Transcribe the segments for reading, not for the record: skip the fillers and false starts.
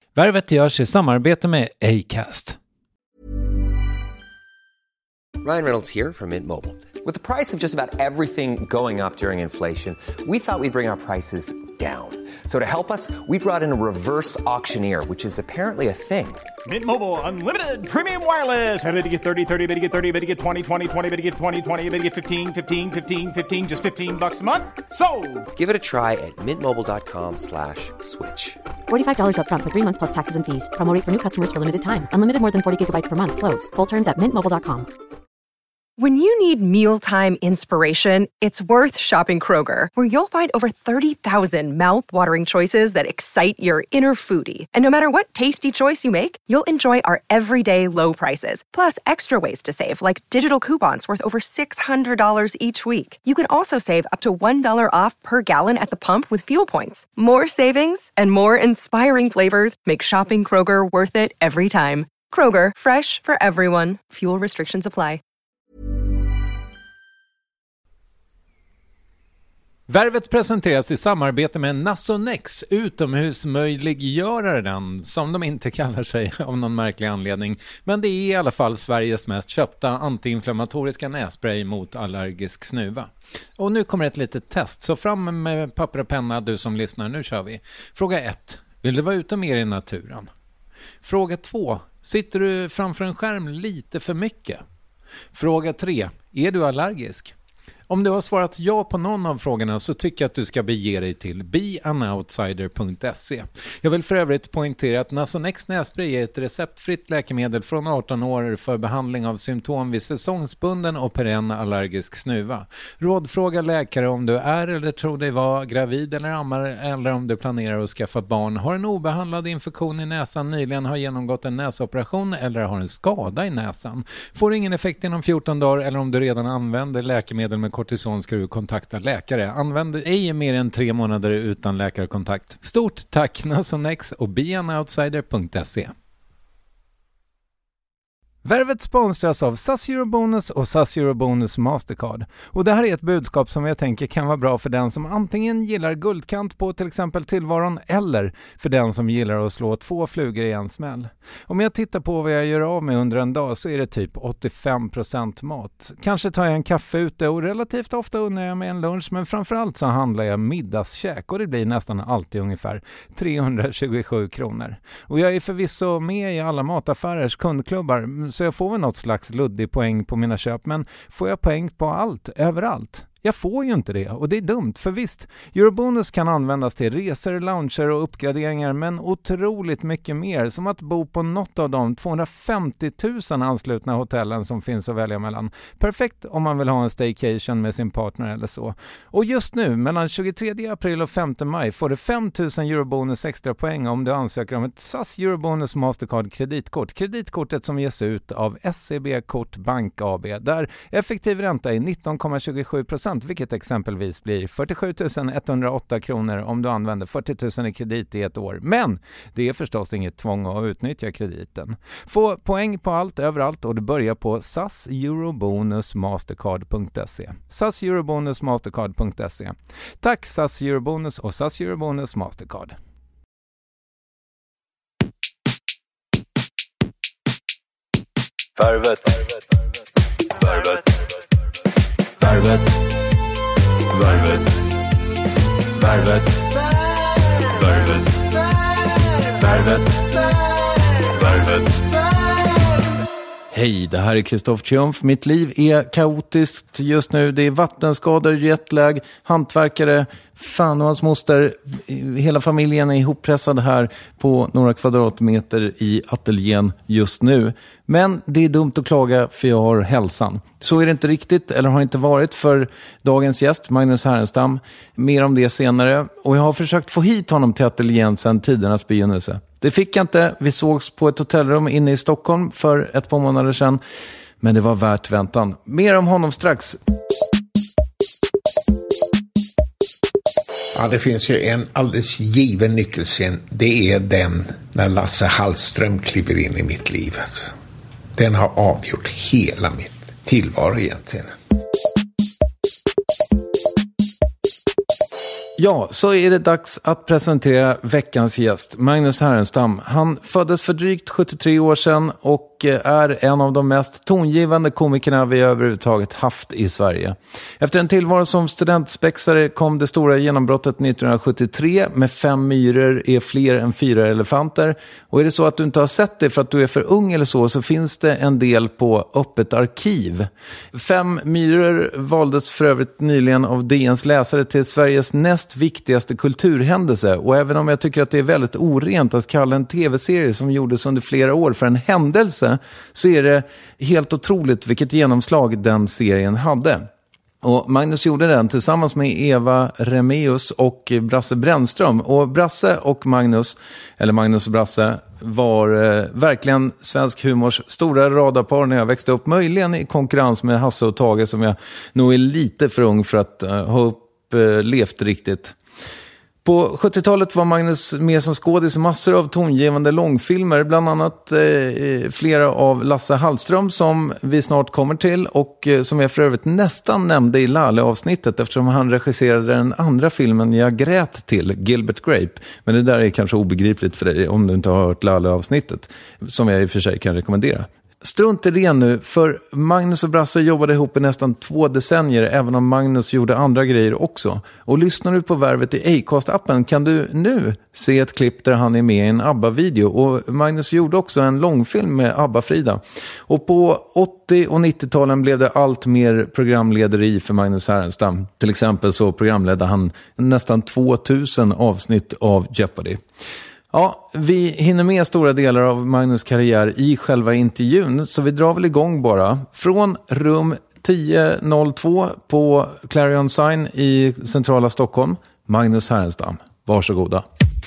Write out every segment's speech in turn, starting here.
Värvet görs i samarbete med Acast. Ryan Reynolds here from Mint Mobile. With the price of just about everything going up during inflation, we thought we'd bring our prices down. So to help us, we brought in a reverse auctioneer, which is apparently a thing. Mint Mobile Unlimited Premium Wireless. How to get 30, 30, bit to get 30, bit to get 20, 20, 20, bit to get 20, 20, bit to get 15, 15, 15, 15, just $15 a month? Sold! Give it a try at mintmobile.com/switch. $45 up front for 3 months plus taxes and fees. Promo rate for new customers for limited time. Unlimited more than 40 gigabytes per month. Slows full terms at mintmobile.com. When you need mealtime inspiration, it's worth shopping Kroger, where you'll find over 30,000 mouth-watering choices that excite your inner foodie. And no matter what tasty choice you make, you'll enjoy our everyday low prices, plus extra ways to save, like digital coupons worth over $600 each week. You can also save up to $1 off per gallon at the pump with fuel points. More savings and more inspiring flavors make shopping Kroger worth it every time. Kroger, fresh for everyone. Fuel restrictions apply. Värvet presenteras i samarbete med Nasonex, utomhusmöjliggöraren, som de inte kallar sig av någon märklig anledning. Men det är i alla fall Sveriges mest köpta antiinflammatoriska nässpray mot allergisk snuva. Och nu kommer ett litet test, så fram med papper och penna du som lyssnar, nu kör vi. Fråga 1. Vill du vara ute mer i naturen? Fråga 2. Sitter du framför en skärm lite för mycket? Fråga 3. Är du allergisk? Om du har svarat ja på någon av frågorna så tycker jag att du ska bege dig till beanoutsider.se. Jag vill för övrigt poängtera att Nasonex nässpray är ett receptfritt läkemedel från 18 år för behandling av symptom vid säsongsbunden och perenn allergisk snuva. Rådfråga läkare om du är eller tror dig vara gravid eller ammar, eller om du planerar att skaffa barn, har en obehandlad infektion i näsan, nyligen har genomgått en näsoperation eller har en skada i näsan. Får ingen effekt inom 14 dagar eller om du redan använder läkemedel med kortison ska du kontakta läkare. Använd ej mer än 3 månader utan läkarkontakt. Stort tack Nasonex och beanoutsider.se. Värvet sponsras av SAS Eurobonus och SAS Eurobonus Mastercard. Och det här är ett budskap som jag tänker kan vara bra för den som antingen gillar guldkant på till exempel tillvaron eller för den som gillar att slå 2 flugor i en smäll. Om jag tittar på vad jag gör av med under en dag så är det typ 85% mat. Kanske tar jag en kaffe ute och relativt ofta unnar jag mig en lunch, men framförallt så handlar jag middagskäk och det blir nästan alltid ungefär 327 kronor. Och jag är förvisso med i alla mataffärers kundklubbar så jag får väl något slags luddig poäng på mina köp, men får jag poäng på allt, överallt? Jag får ju inte det och det är dumt, för visst, Eurobonus kan användas till resor, lounger och uppgraderingar, men otroligt mycket mer, som att bo på något av de 250 000 anslutna hotellen som finns att välja mellan. Perfekt om man vill ha en staycation med sin partner eller så. Och just nu, mellan 23 april och 5 maj, får du 5 000 Eurobonus extra poäng om du ansöker om ett SAS Eurobonus Mastercard kreditkort. Kreditkortet som ges ut av SEB Kort Bank AB, där effektiv ränta är 19,27%. Vilket exempelvis blir 47 108 kronor om du använder 40 000 i kredit i ett år. Men det är förstås inget tvång att utnyttja krediten. Få poäng på allt, överallt, och du börjar på saseurobonusmastercard.se. saseurobonusmastercard.se. Tack SAS Eurobonus och SAS Eurobonus Mastercard. Värvet. Värvet. Värvet. Värvet. Värvet. Värvet. Värvet. Hej, det här är Kristoffer Triumf. Mitt liv är kaotiskt just nu. Det är vattenskador, jetlag, hantverkare, fan och hans moster. Hela familjen är ihoppressad här på några kvadratmeter i ateljén just nu. Men det är dumt att klaga för jag har hälsan. Så är det inte riktigt, eller har inte varit för dagens gäst, Magnus Härenstam. Mer om det senare. Och jag har försökt få hit honom till ateljén sedan tidernas begynnelse. Det fick jag inte. Vi sågs på ett hotellrum inne i Stockholm för ett par månader sedan. Men det var värt väntan. Mer om honom strax. Ja, det finns ju en alldeles given nyckelscen. Det är den när Lasse Hallström kliver in i mitt liv. Alltså. Den har avgjort hela mitt tillvaro egentligen. Ja, så är det dags att presentera veckans gäst, Magnus Härenstam. Han föddes för drygt 73 år sedan och är en av de mest tongivande komikerna vi överhuvudtaget haft i Sverige. Efter en tillvaro som studentspexare kom det stora genombrottet 1973 med 5 myror är fler än 4 elefanter. Och är det så att du inte har sett det för att du är för ung eller så finns det en del på öppet arkiv. 5 myror valdes för övrigt nyligen av DNs läsare till Sveriges näst viktigaste kulturhändelse. Och även om jag tycker att det är väldigt orent att kalla en tv-serie som gjordes under flera år för en händelse, så är det helt otroligt vilket genomslag den serien hade. Och Magnus gjorde den tillsammans med Eva Remeus och Brasse Brännström. Och Brasse och Magnus, eller Magnus och Brasse, var verkligen svensk humors stora radarpar när jag växte upp. Möjligen i konkurrens med Hasse och Tage som jag nog är lite för ung för att ha levt riktigt. På 70-talet var Magnus med som skådis i massor av tongivande långfilmer, bland annat flera av Lasse Hallström som vi snart kommer till och som jag för övrigt nästan nämnde i Lalle-avsnittet eftersom han regisserade den andra filmen jag grät till, Gilbert Grape. Men det där är kanske obegripligt för dig om du inte har hört Lalle-avsnittet, som jag i och för sig kan rekommendera. Strunt i det nu, för Magnus och Brasse jobbade ihop i nästan 2 decennier, även om Magnus gjorde andra grejer också. Och lyssnar du på Värvet i Acast-appen kan du nu se ett klipp där han är med i en ABBA-video. Och Magnus gjorde också en långfilm med ABBA-Frida. Och på 80- och 90-talen blev det allt mer programlederi för Magnus Härenstam. Till exempel så programledde han nästan 2000 avsnitt av Jeopardy. Ja, vi hinner med stora delar av Magnus karriär i själva intervjun, så vi drar väl igång bara. Från rum 1002 på Clarion Sign i centrala Stockholm, Magnus Härenstam. Varsågoda.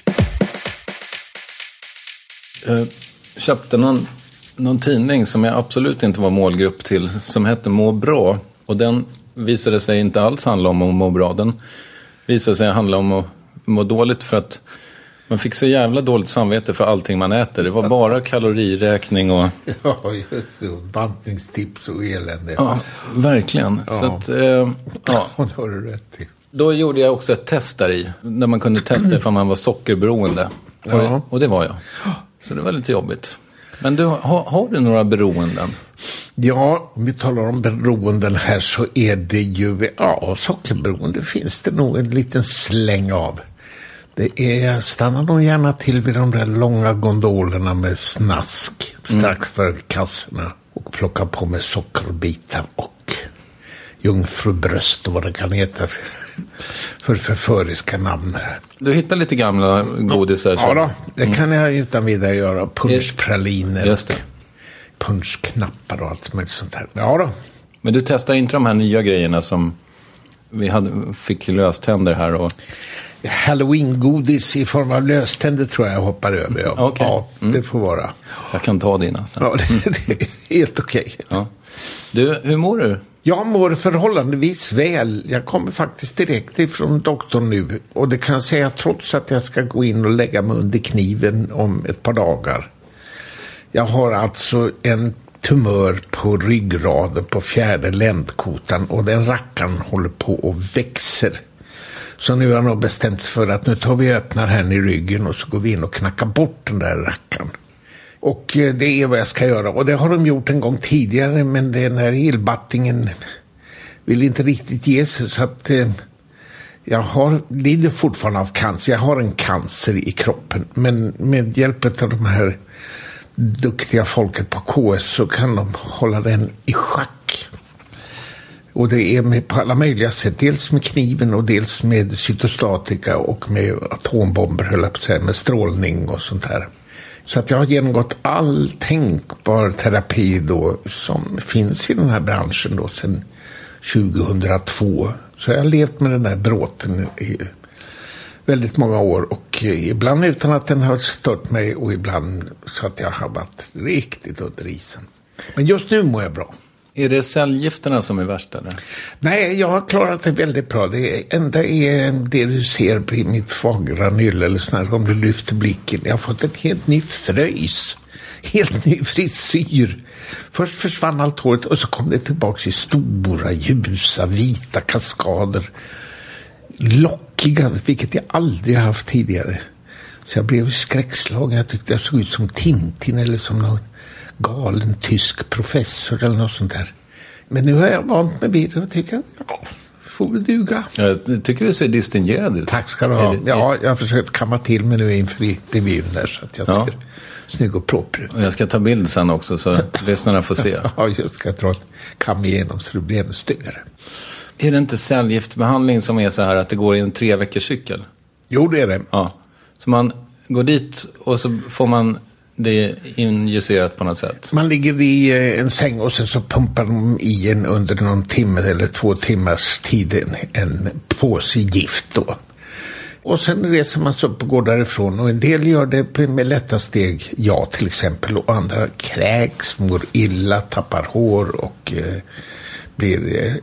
Jag köpte någon tidning som jag absolut inte var målgrupp till, som hette Må bra. Och den visade sig inte alls handla om att må bra. Den visade sig handla om att må dåligt för att man fick så jävla dåligt samvete för allting man äter. Det var bara kaloriräkning och... Ja, just så. Bantningstips och elände. Ja, verkligen. Ja. Så att, ja. Det har du rätt i. Då gjorde jag också ett test där i. Där man kunde testa ifall man var sockerberoende. Ja. Och det var jag. Så det var lite jobbigt. Men du, har du några beroenden? Ja, om vi talar om beroenden här så är det ju... Ja, sockerberoende finns det nog en liten släng av. Jag stannar nog gärna till vid de där långa gondolerna med snask strax för kassorna och plockar på med sockerbitar och jungfrubröst och vad det kan heta för förföriska namn. Du hittar lite gamla godisar. Ja då, det kan jag utan vidare göra. Punschpraliner och punschknappar och allt möjligt sånt här. Ja då. Men du testar inte de här nya grejerna som vi fick löständer här och... Halloween-godis i form av löständer tror jag hoppar över. Ja, okay. Ja, det får vara. Jag kan ta dina sen. Ja, det är helt okej. Ja. Du, hur mår du? Jag mår förhållandevis väl. Jag kommer faktiskt direkt ifrån doktorn nu. Och det kan jag säga trots att jag ska gå in och lägga mig under kniven om ett par dagar. Jag har alltså en tumör på ryggraden på 4:e ländkotan. Och den rackaren håller på och växer. Så nu har jag nog bestämt sig för att nu tar vi öppnar här i ryggen och så går vi in och knackar bort den där rackaren. Och det är vad jag ska göra. Och det har de gjort en gång tidigare, men den här elbattingen vill inte riktigt ge sig. Så att jag lider fortfarande av cancer. Jag har en cancer i kroppen. Men med hjälp av de här duktiga folket på KS så kan de hålla den i schack. Och det är på alla möjliga sätt. Dels med kniven och dels med cytostatika och med atombomber, höll jag på att säga, med strålning och sånt här. Så att jag har genomgått all tänkbar terapi då som finns i den här branschen då sedan 2002. Så jag har levt med den här bråten i väldigt många år och ibland utan att den har stört mig och ibland så att jag har varit riktigt under isen. Men just nu mår jag bra. Är det cellgifterna som är värst eller? Nej, jag har klarat det väldigt bra. Det enda är det du ser på mitt fagra nylle eller snarare om du lyfter blicken. Jag har fått en helt ny fröjs. Helt ny frisyr. Först försvann allt håret och så kom det tillbaka i stora, ljusa, vita kaskader. lockiga, vilket jag aldrig haft tidigare. Så jag blev skräckslagen. Jag tyckte jag såg ut som Tintin eller som någon galen tysk professor eller något sånt där. Men nu har jag vant mig vid det och tycker att får väl duga. Jag tycker du ser distingerad ut. Tack ska du ha. Ja, jag har försökt kamma till mig nu inför intervjun där så att jag ser snygg och proper ut. Och jag ska ta bild sen också så lyssnarna får se. Ja, just ska dra kam igenom så det blir ännu styggare. Är det inte cellgiftbehandling som är så här att det går i en 3 veckors cykel? Jo, det är det. Ja. Så man går dit och så får man det injicerat på något sätt. Man ligger i en säng och sen så pumpar de i en under någon timme eller 2 timmars tid en påse gift då. Och sen reser man sig upp och går därifrån och en del gör det med lätta steg, jag till exempel, och andra kräks, mår illa, tappar hår och blir,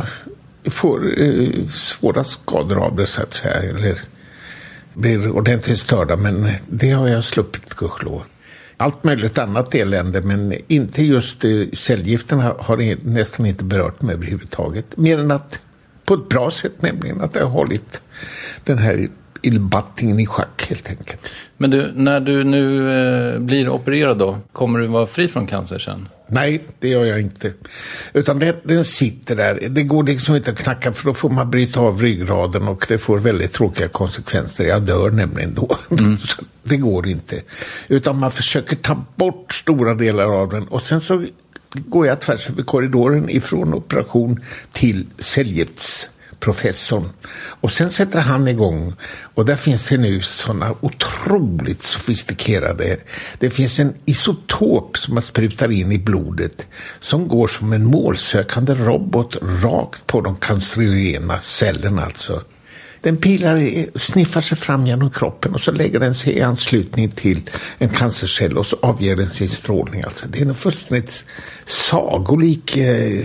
får svåra skador av det så att säga, eller blir ordentligt störda, men det har jag sluppit, gudskelov. Allt möjligt annat elände, men inte just cellgifterna har nästan inte berört mig överhuvudtaget. Mer än att på ett bra sätt, nämligen att jag har hållit den här illbattingen i schack helt enkelt. Men du, när du nu blir opererad då, kommer du vara fri från cancer sen? Nej, det gör jag inte. Utan den sitter där. Det går liksom inte att knacka för då får man bryta av ryggraden och det får väldigt tråkiga konsekvenser. Jag dör nämligen då. Så det går inte. Utan man försöker ta bort stora delar av den och sen så går jag tvärs över korridoren ifrån operation till cellgiftsprofessorn. Och sen sätter han igång och där finns det nu sådana otroligt sofistikerade. Det finns en isotop som man sprutar in i blodet som går som en målsökande robot rakt på de cancerogena cellerna alltså. Den sniffar sig fram genom kroppen och så lägger den sig i anslutning till en cancercell och så avger den sin strålning. Alltså, det är en fullständigt sagolik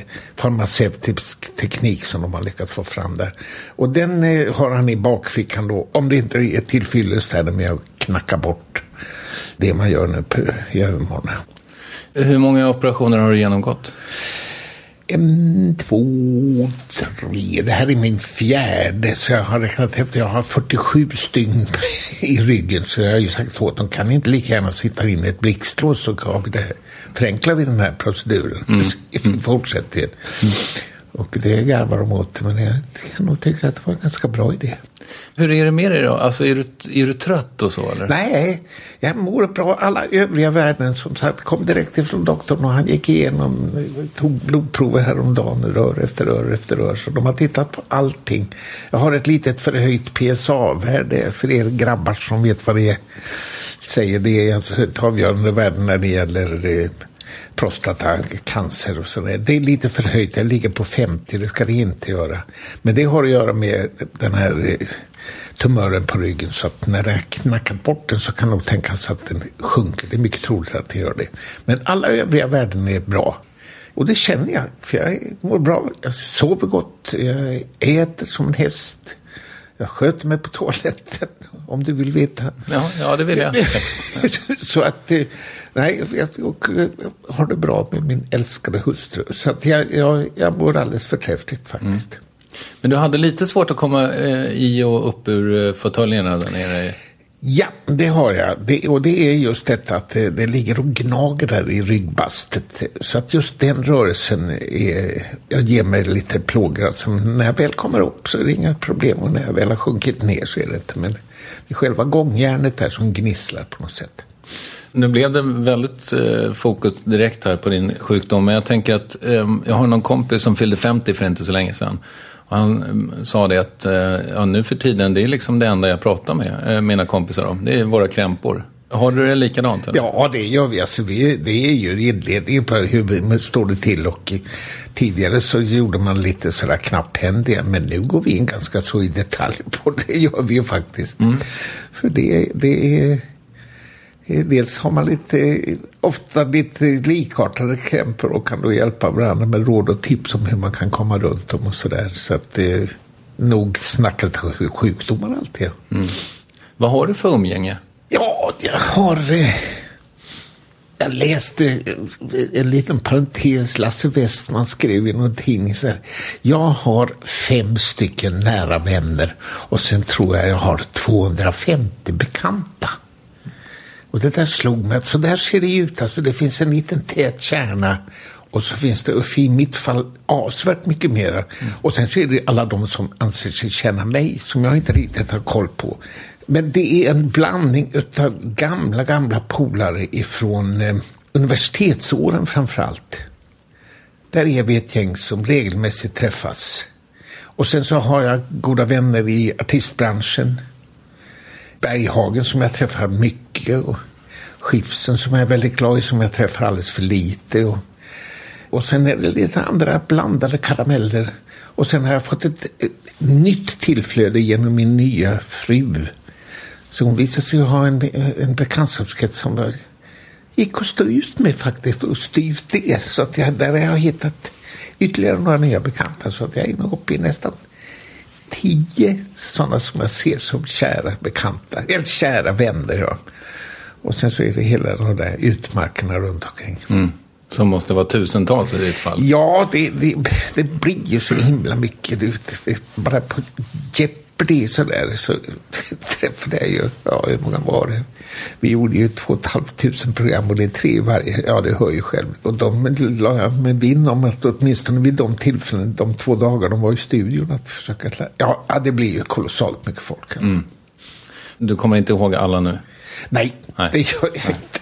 farmaceutisk teknik som de har lyckats få fram där. Och den har han i bakfickan då, om det inte är tillfyllest här med att knacka bort det man gör nu i övermorgon. Hur många operationer har du genomgått? 1, 2, 3. Det här är min 4:e, så jag har räknat efter. Jag har 47 stygn i ryggen, så jag har ju sagt åt de kan inte lika gärna sitta in i ett blixtlås, så har vi det. Förenklar vi den här proceduren i fortsättningen. Och det garvar de åt, men jag kan nog tycka att det var en ganska bra idé. Hur är det med dig då? Alltså är du trött och så eller? Nej, jag mår bra. Alla övriga värden som sagt kom direkt ifrån doktorn och han gick igenom, tog blodprover häromdagen, rör efter rör efter rör. Så de har tittat på allting. Jag har ett litet förhöjt PSA-värde för er grabbar som vet vad det är. Säger det är alltså ett avgörande värde när det gäller prostatacancer och sådär. Det är lite förhöjt. Jag ligger på 50, det ska det inte göra. Men det har att göra med den här tumören på ryggen, så att när jag knackat bort den så kan nog tänkas att den sjunker. Det är mycket troligt att det gör det. Men alla övriga värden är bra. Och det känner jag, för jag mår bra. Jag sover gott, jag äter som en häst. Jag sköter mig på toaletten, om du vill veta. Ja, det vill jag. Så att, nej, jag har det bra med min älskade hustru. Så att jag mår alldeles förträffligt faktiskt. Men du hade lite svårt att komma i och upp ur fåtöljerna där nere? Ja, det har jag. Och det är just detta att det ligger och gnager där i ryggbastet. Så att just den rörelsen jag ger mig lite plågor. Alltså, när jag väl kommer upp så är det inga problem. Och när jag väl har sjunkit ner så är det inte. Men det är själva gångjärnet där som gnisslar på något sätt. Nu blev det väldigt fokus direkt här på din sjukdom. Men jag tänker att jag har någon kompis som fyllde 50 för inte så länge sedan. Och han sa det att nu för tiden, det är liksom det enda jag pratar med mina kompisar om. Det är våra krämpor. Har du det likadant? Eller? Ja, det gör vi. Alltså, det är ju inledningen på hur står det till. Och tidigare så gjorde man lite sådär knapphändiga. Men nu går vi in ganska så i detalj på det. Gör vi ju faktiskt. För det är... Dels har man ofta lite likartade krämpor och kan då hjälpa varandra med råd och tips om hur man kan komma runt dem och sådär. Så att det nog snackat sjukdomar alltid. Vad har du för umgänge? Ja, jag har Jag läste en liten parentes. Lasse Westman skrev i någon tidning så här: jag har 5 stycken nära vänner och sen tror jag har 250 bekanta. Och det där slog mig att så där ser det ut. Alltså det finns en liten tät kärna och så finns det i mitt fall avsvärt mycket mer. Och sen så är det alla de som anser sig känna mig som jag inte riktigt har koll på. Men det är en blandning av gamla polare ifrån universitetsåren framförallt. Där är vi ett gäng som regelmässigt träffas. Och sen så har jag goda vänner i artistbranschen. Berghagen som jag träffar mycket och Skifsen som jag är väldigt glad i som jag träffar alldeles för lite. Och sen är det lite andra blandade karameller. Och sen har jag fått ett nytt tillflöde genom min nya fru. Så hon visade sig ha en bekantskapskrets som jag gick att stå ut med faktiskt och styvt det. Så att där har jag hittat ytterligare några nya bekanta så att jag är nog uppe i nästan 10 sådana som jag ser som kära bekanta. Eller kära vänner, ja. Och sen så är det hela de där utmarkerna runt omkring. Som måste vara tusentals i ditt fall. Ja, det blir ju så himla mycket. Bara på Jeopardy så träffade jag ju, hur många var det? Vi gjorde ju 2 500 program och det är 3 varje. Ja, det hör ju själv. Och de la jag med vinn om att åtminstone vid de tillfällen, de 2 dagar de var i studion att försöka ja, det blir ju kolossalt mycket folk. Du kommer inte ihåg alla nu? Nej. Det gör jag inte.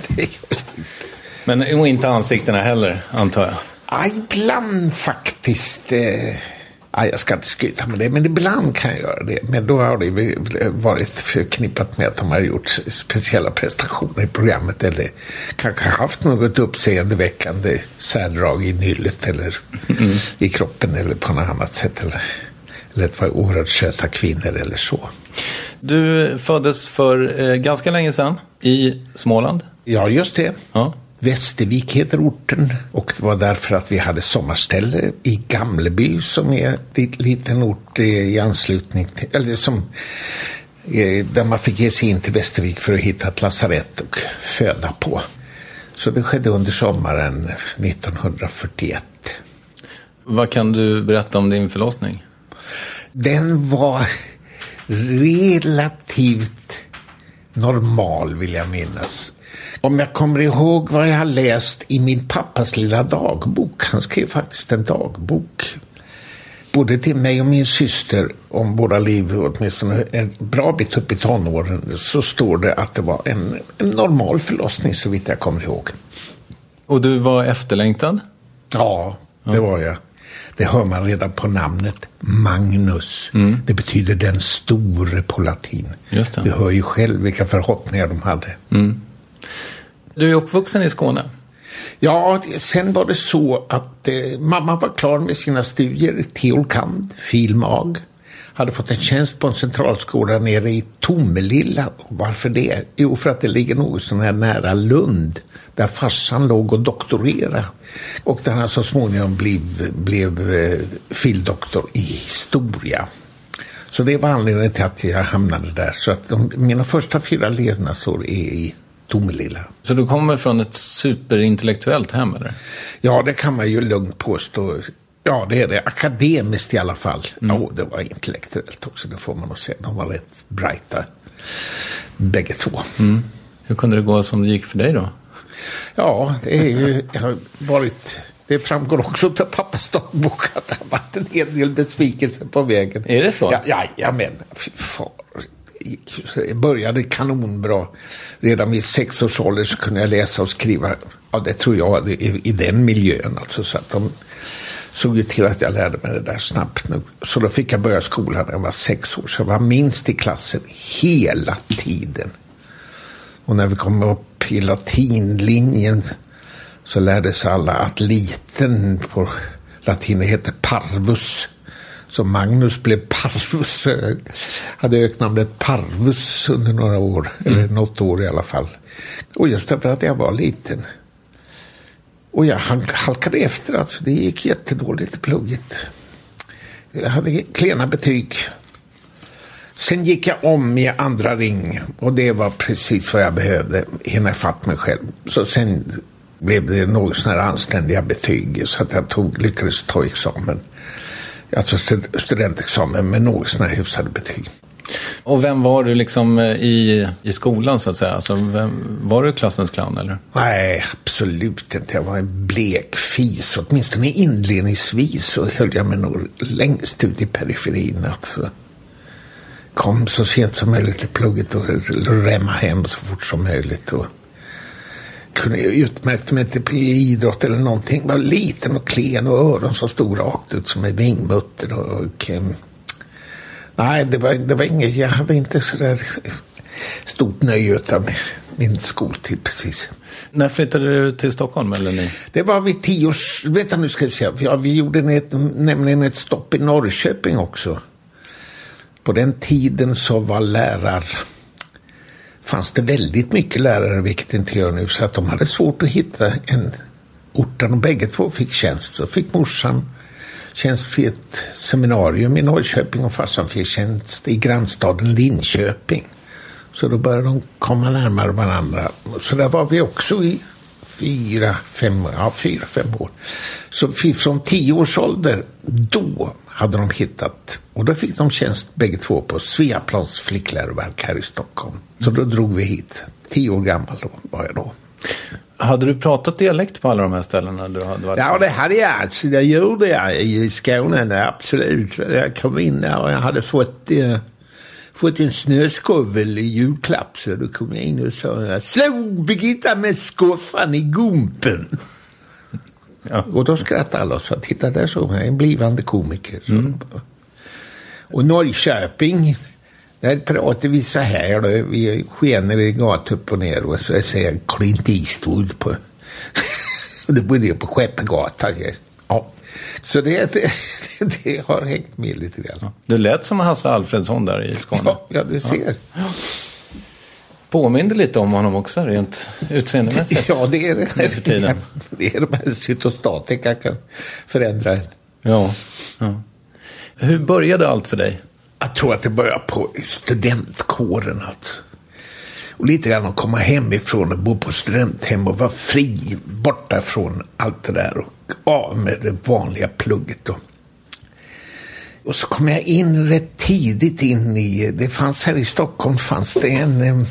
Men inte ansiktena heller, antar jag? Ja, ibland faktiskt. Jag ska inte skryta med det, men ibland kan jag göra det. Men då har det varit förknippat med att de har gjort speciella prestationer i programmet eller kanske haft något uppseendeväckande särdrag i nyllet eller i kroppen eller på något annat sätt. Eller att vara oerhört söta kvinnor eller så. Du föddes för ganska länge sedan i Småland. Ja, just det. Ja. Västervik heter orten och det var därför att vi hade sommarställe i Gamleby som är en liten ort i anslutning till, eller som där man fick ge sig in till Västervik för att hitta ett lasarett och föda på. Så det skedde under sommaren 1941. Vad kan du berätta om din förlossning? Den var relativt normal, vill jag minnas. Om jag kommer ihåg vad jag har läst i min pappas lilla dagbok. Han skrev faktiskt en dagbok. Både till mig och min syster om våra liv, åtminstone en bra bit upp i tonåren, så står det att det var en normal förlossning så vitt jag kommer ihåg. Och du var efterlängtad? Ja, det var jag. Det hör man redan på namnet Magnus. Det betyder den store på latin. Just det. Du hör ju själv vilka förhoppningar de hade. Du är uppvuxen i Skåne? Ja, sen var det så att mamma var klar med sina studier, teolkand, filmag. Hade fått en tjänst på en centralskola nere i Tomelilla. Varför det? Jo, för att det ligger något sån här nära Lund. Där farsan låg och doktorerade. Och där han så småningom blev fildoktor i historia. Så det var anledningen till att jag hamnade där. Så att mina första 4 levnadsår är i Tomelilla. Så du kommer från ett superintellektuellt hem, eller? Ja, det kan man ju lugnt påstå. Ja, det är det. Akademiskt i alla fall. Ja, det var intellektuellt också, det får man nog säga. De var rätt brighta, bägge två. Hur kunde det gå som det gick för dig då? Ja, det har varit... Det framgår också av pappas dagbok att det har varit en hel del besvikelse på vägen. Är det så? Ja men jag började kanonbra. Redan vid 6 års ålder så kunde jag läsa och skriva. Ja, det tror jag i den miljön. Alltså, så att de såg ju till att jag lärde mig det där snabbt nu. Så då fick jag börja skolan när jag var 6 år. Så jag var minst i klassen hela tiden. Och när vi kom upp i latinlinjen så lärde sig alla att liten på latin heter parvus. Så Magnus blev parvus. Hade öknamnet parvus under några år. Eller något år i alla fall. Och just därför att jag var liten. Och jag halkade efter. Alltså det gick jättedåligt i plugget. Jag hade klena betyg. Sen gick jag om i andra ring och det var precis vad jag behövde, hinna fatt mig själv. Så sen blev det något sådana här anständiga betyg så att jag lyckades ta examen. Alltså studentexamen med något sådana här hyfsade betyg. Och vem var du liksom i skolan så att säga? Alltså, var du klassens clown eller? Nej, absolut inte. Jag var en blek fis. Åtminstone inledningsvis så höll jag mig nog längst ut i periferin. Alltså. Kom så sent som möjligt till plugget och rämma hem så fort som möjligt. Och kunde utmärkt mig inte på idrott eller någonting. Var liten och klen och öron som stod rakt ut som en vingmutter och nej, det var inget. Jag hade inte så där stort nöje utav min skoltid precis. När flyttade du till Stockholm eller ni? Det var vid 10 års... Vänta nu ska jag säga. Ja, vi gjorde nämligen ett stopp i Norrköping också. På den tiden så var fanns det väldigt mycket lärare, vilket inte gör nu. Så att de hade svårt att hitta en ort där de bägge två fick tjänst. Så fick morsan tjänst vid ett seminarium i Norrköping och farsan fick tjänst i grannstaden Linköping. Så då började de komma närmare varandra. Så där var vi också i 4-5 år. Så från 10 års ålder, då hade de hittat, och då fick de tjänst bägge två på Sveaplans flickläroverk här i Stockholm. Så då drog vi hit. 10 år gammal då var jag då. Hade du pratat dialekt på alla de här ställena du hade varit? Ja, det hade jag. Alltså, det gjorde jag i Skåne, absolut. Jag kom in där och jag hade fått en snöskovel i julklapp. Så då kom jag in och sa, jag slog Birgitta med skoffan i gumpen. Ja. Och då skrattade alla och sa, titta där så jag är en blivande komiker. Och Norrköping, där pratar vi så här då, vi skenar i gat upp och ner och så säger Clint Eastwood på det bodde jag på Skeppegatan. Ja. Så det har hängt med lite grann. Ja. Du lät som Hasse Alfredsson där i Skåne. Ja, du ser. Ja. Påminner lite om honom också rent utseendemässigt. Ja, det är det. För tiden. Det är de här cytostatika kan förändra en. Ja. Hur började allt för dig? Jag tror att det började på studentkåren. Och lite grann att komma hemifrån och bo på studenthem och vara fri borta från allt det där och av med det vanliga plugget då. Och så kom jag in rätt tidigt in i, det fanns här i Stockholm fanns det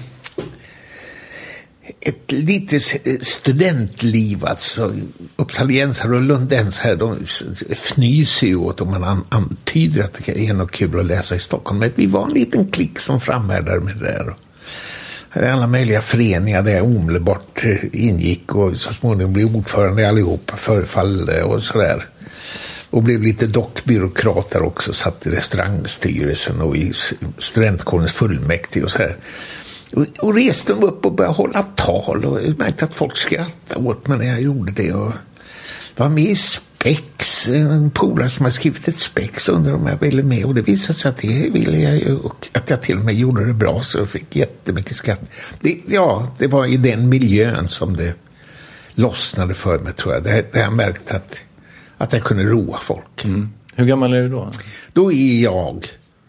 ett litet studentliv, alltså uppsaliensare och lundensare, de fnyser ju åt om man antyder att det är något kul att läsa i Stockholm. Men vi var en liten klick som framhärdade med det där. Alla möjliga föreningar där jag omedelbart ingick och så småningom blev ordförande allihopa förfall och sådär. Och blev lite dockbyråkrater också, satt i restaurangstyrelsen och i studentkårens fullmäktige och sådär. Och reste dem upp och började hålla tal och märkte att folk skrattade åt mig när jag gjorde det och var med i Spex, en polare som har skrivit ett Spex undrar om jag ville med och det visade sig att det ville jag ju och att jag till och med gjorde det bra så jag fick jättemycket skratt. Det var i den miljön som det lossnade för mig tror jag. Där jag märkte att jag kunde roa folk. Mm. Hur gammal är du då? Då är jag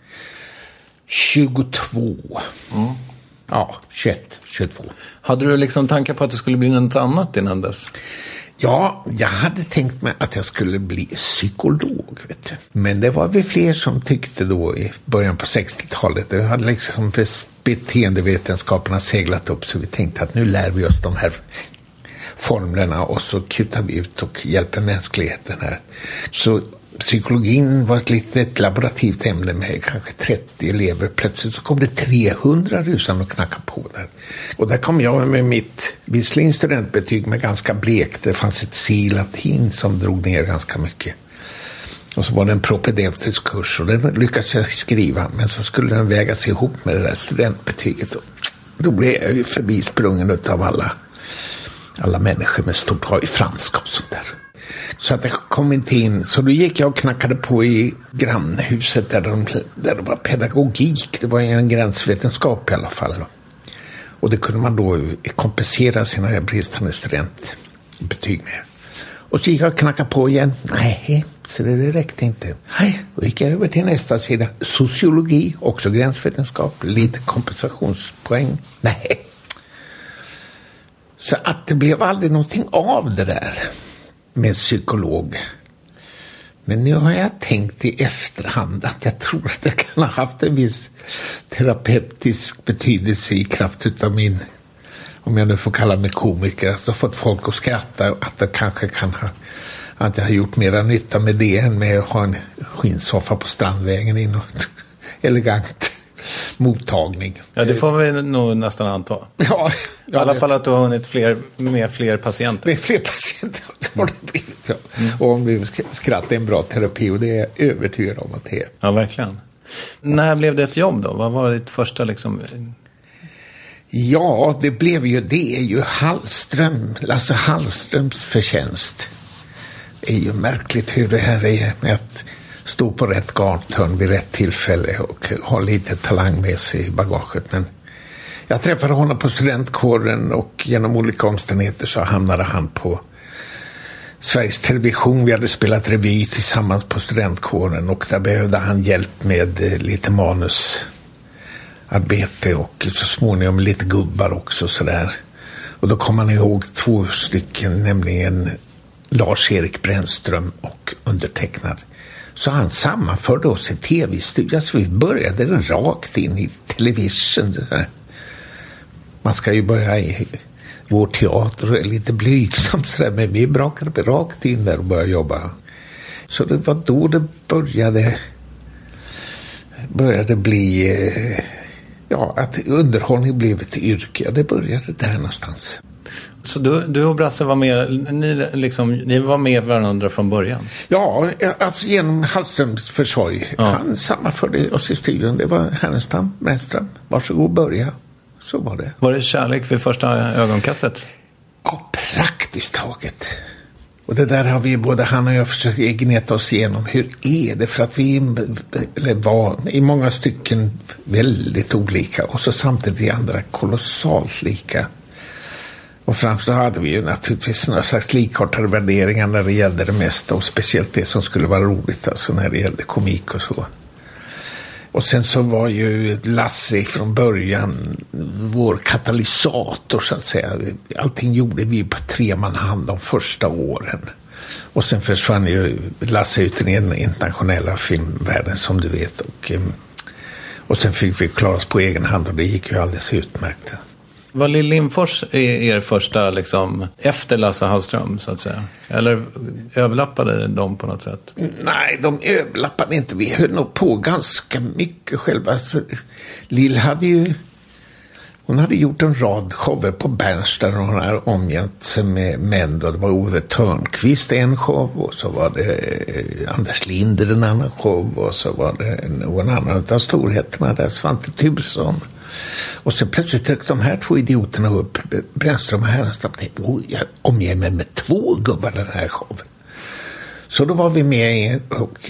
22. Mm. Ja, 22. Hade du liksom tankar på att det skulle bli något annat innan dess? Ja, jag hade tänkt mig att jag skulle bli psykolog, vet du. Men det var väl fler som tyckte då i början på 60-talet. Det hade liksom beteendevetenskaperna seglat upp så vi tänkte att nu lär vi oss de här formlerna och så kutar vi ut och hjälper mänskligheten här. Så psykologin var ett litet laborativt ämne med kanske 30 elever. Plötsligt så kom det 300 rusande och knackade på där. Och där kom jag med mitt visserligen studentbetyg med ganska blekt. Det fanns ett C-latin som drog ner ganska mycket. Och så var det en propedeutisk kurs och den lyckades jag skriva. Men så skulle den vägas ihop med det där studentbetyget. Och då blev jag ju förbisprungen av alla människor med stort har i franska och sånt där. Så att jag kom inte in. Så då gick jag och knackade på i grannhuset där det var pedagogik. Det var en gränsvetenskap i alla fall. Och det kunde man då kompensera sina bristande studentbetyg med. Och så gick jag och knackade på igen. Nej, så det räckte inte. Nej, då gick jag över till nästa sida. Sociologi, också gränsvetenskap, lite kompensationspoäng. Nej. Så att det blev aldrig någonting av det där med psykolog. Men nu har jag tänkt i efterhand att jag tror att jag kan ha haft en viss terapeutisk betydelse i kraft utav min, om jag nu får kalla mig komiker, alltså fått folk att skratta, att det kanske kan ha, att jag har gjort mera nytta med det än med att ha en skinnsoffa på Strandvägen i något elegant mottagning. Ja, det får vi nog nästan anta. Ja, i alla fall att du har hunnit med fler patienter. Med fler patienter har det blivit. Ja. Och om vi skrattar en bra terapi, och det är jag övertygad om att det är. Ja, verkligen. När blev det ett jobb då? Vad var ditt första liksom... Ja, det är ju Lasse Hallströms förtjänst. Det är ju märkligt hur det här är med att stå på rätt garntorn vid rätt tillfälle och ha lite talang med sig i bagaget. Men jag träffade honom på studentkåren och genom olika omständigheter så hamnade han på Sveriges Television. Vi hade spelat revy tillsammans på studentkåren och där behövde han hjälp med lite manusarbete och så småningom lite gubbar också sådär. Och då kom han ihåg 2 stycken, nämligen Lars-Erik Brännström och undertecknad. Så han sammanförde oss i tv-studion, så vi började rakt in i television. Man ska ju börja i vår teater och är lite blygsam sådär, men vi brakade rakt in där och började jobba. Så det var då det började bli, att underhållning blev ett yrke. Det började där någonstans. Så du och Brasse var med, ni var med varandra från början? Ja, alltså genom Hallströms försorg. Ja. Han sammanförde oss i studion. Det var Härenstam, Mäström. Varsågod, börja. Så var det. Var det kärlek vid första ögonkastet? Ja, praktiskt taget. Och det där har vi både han och jag försökt gneta oss igenom. Hur är det? För att vi var i många stycken väldigt olika. Och så samtidigt i andra kolossalt lika. Och framför så hade vi ju naturligtvis några slags likartade värderingar när det gällde det mesta. Och speciellt det som skulle vara roligt, alltså när det gällde komik och så. Och sen så var ju Lasse från början vår katalysator så att säga. Allting gjorde vi på 3-man hand de första åren. Och sen försvann ju Lasse ut i den internationella filmvärlden som du vet. Och sen fick vi klara oss på egen hand och det gick ju alldeles utmärkt. Var Lill Lindfors er första liksom efter Lasse Hallström så att säga? Eller överlappade de på något sätt? Nej, de överlappade inte. Vi höll nog på ganska mycket själva. Alltså, Lill hade gjort en rad shower på Berns där hon har omgett sig med män. Då det var Ove Törnqvist en show och så var det Anders Linder en annan show och så var det någon annan av storheterna där, Svante Turesson. Och sen plötsligt dök de här 2 idioterna upp, Brännström och Härenstam. Jag omger mig med 2 gubbar den här showen. Så då var vi med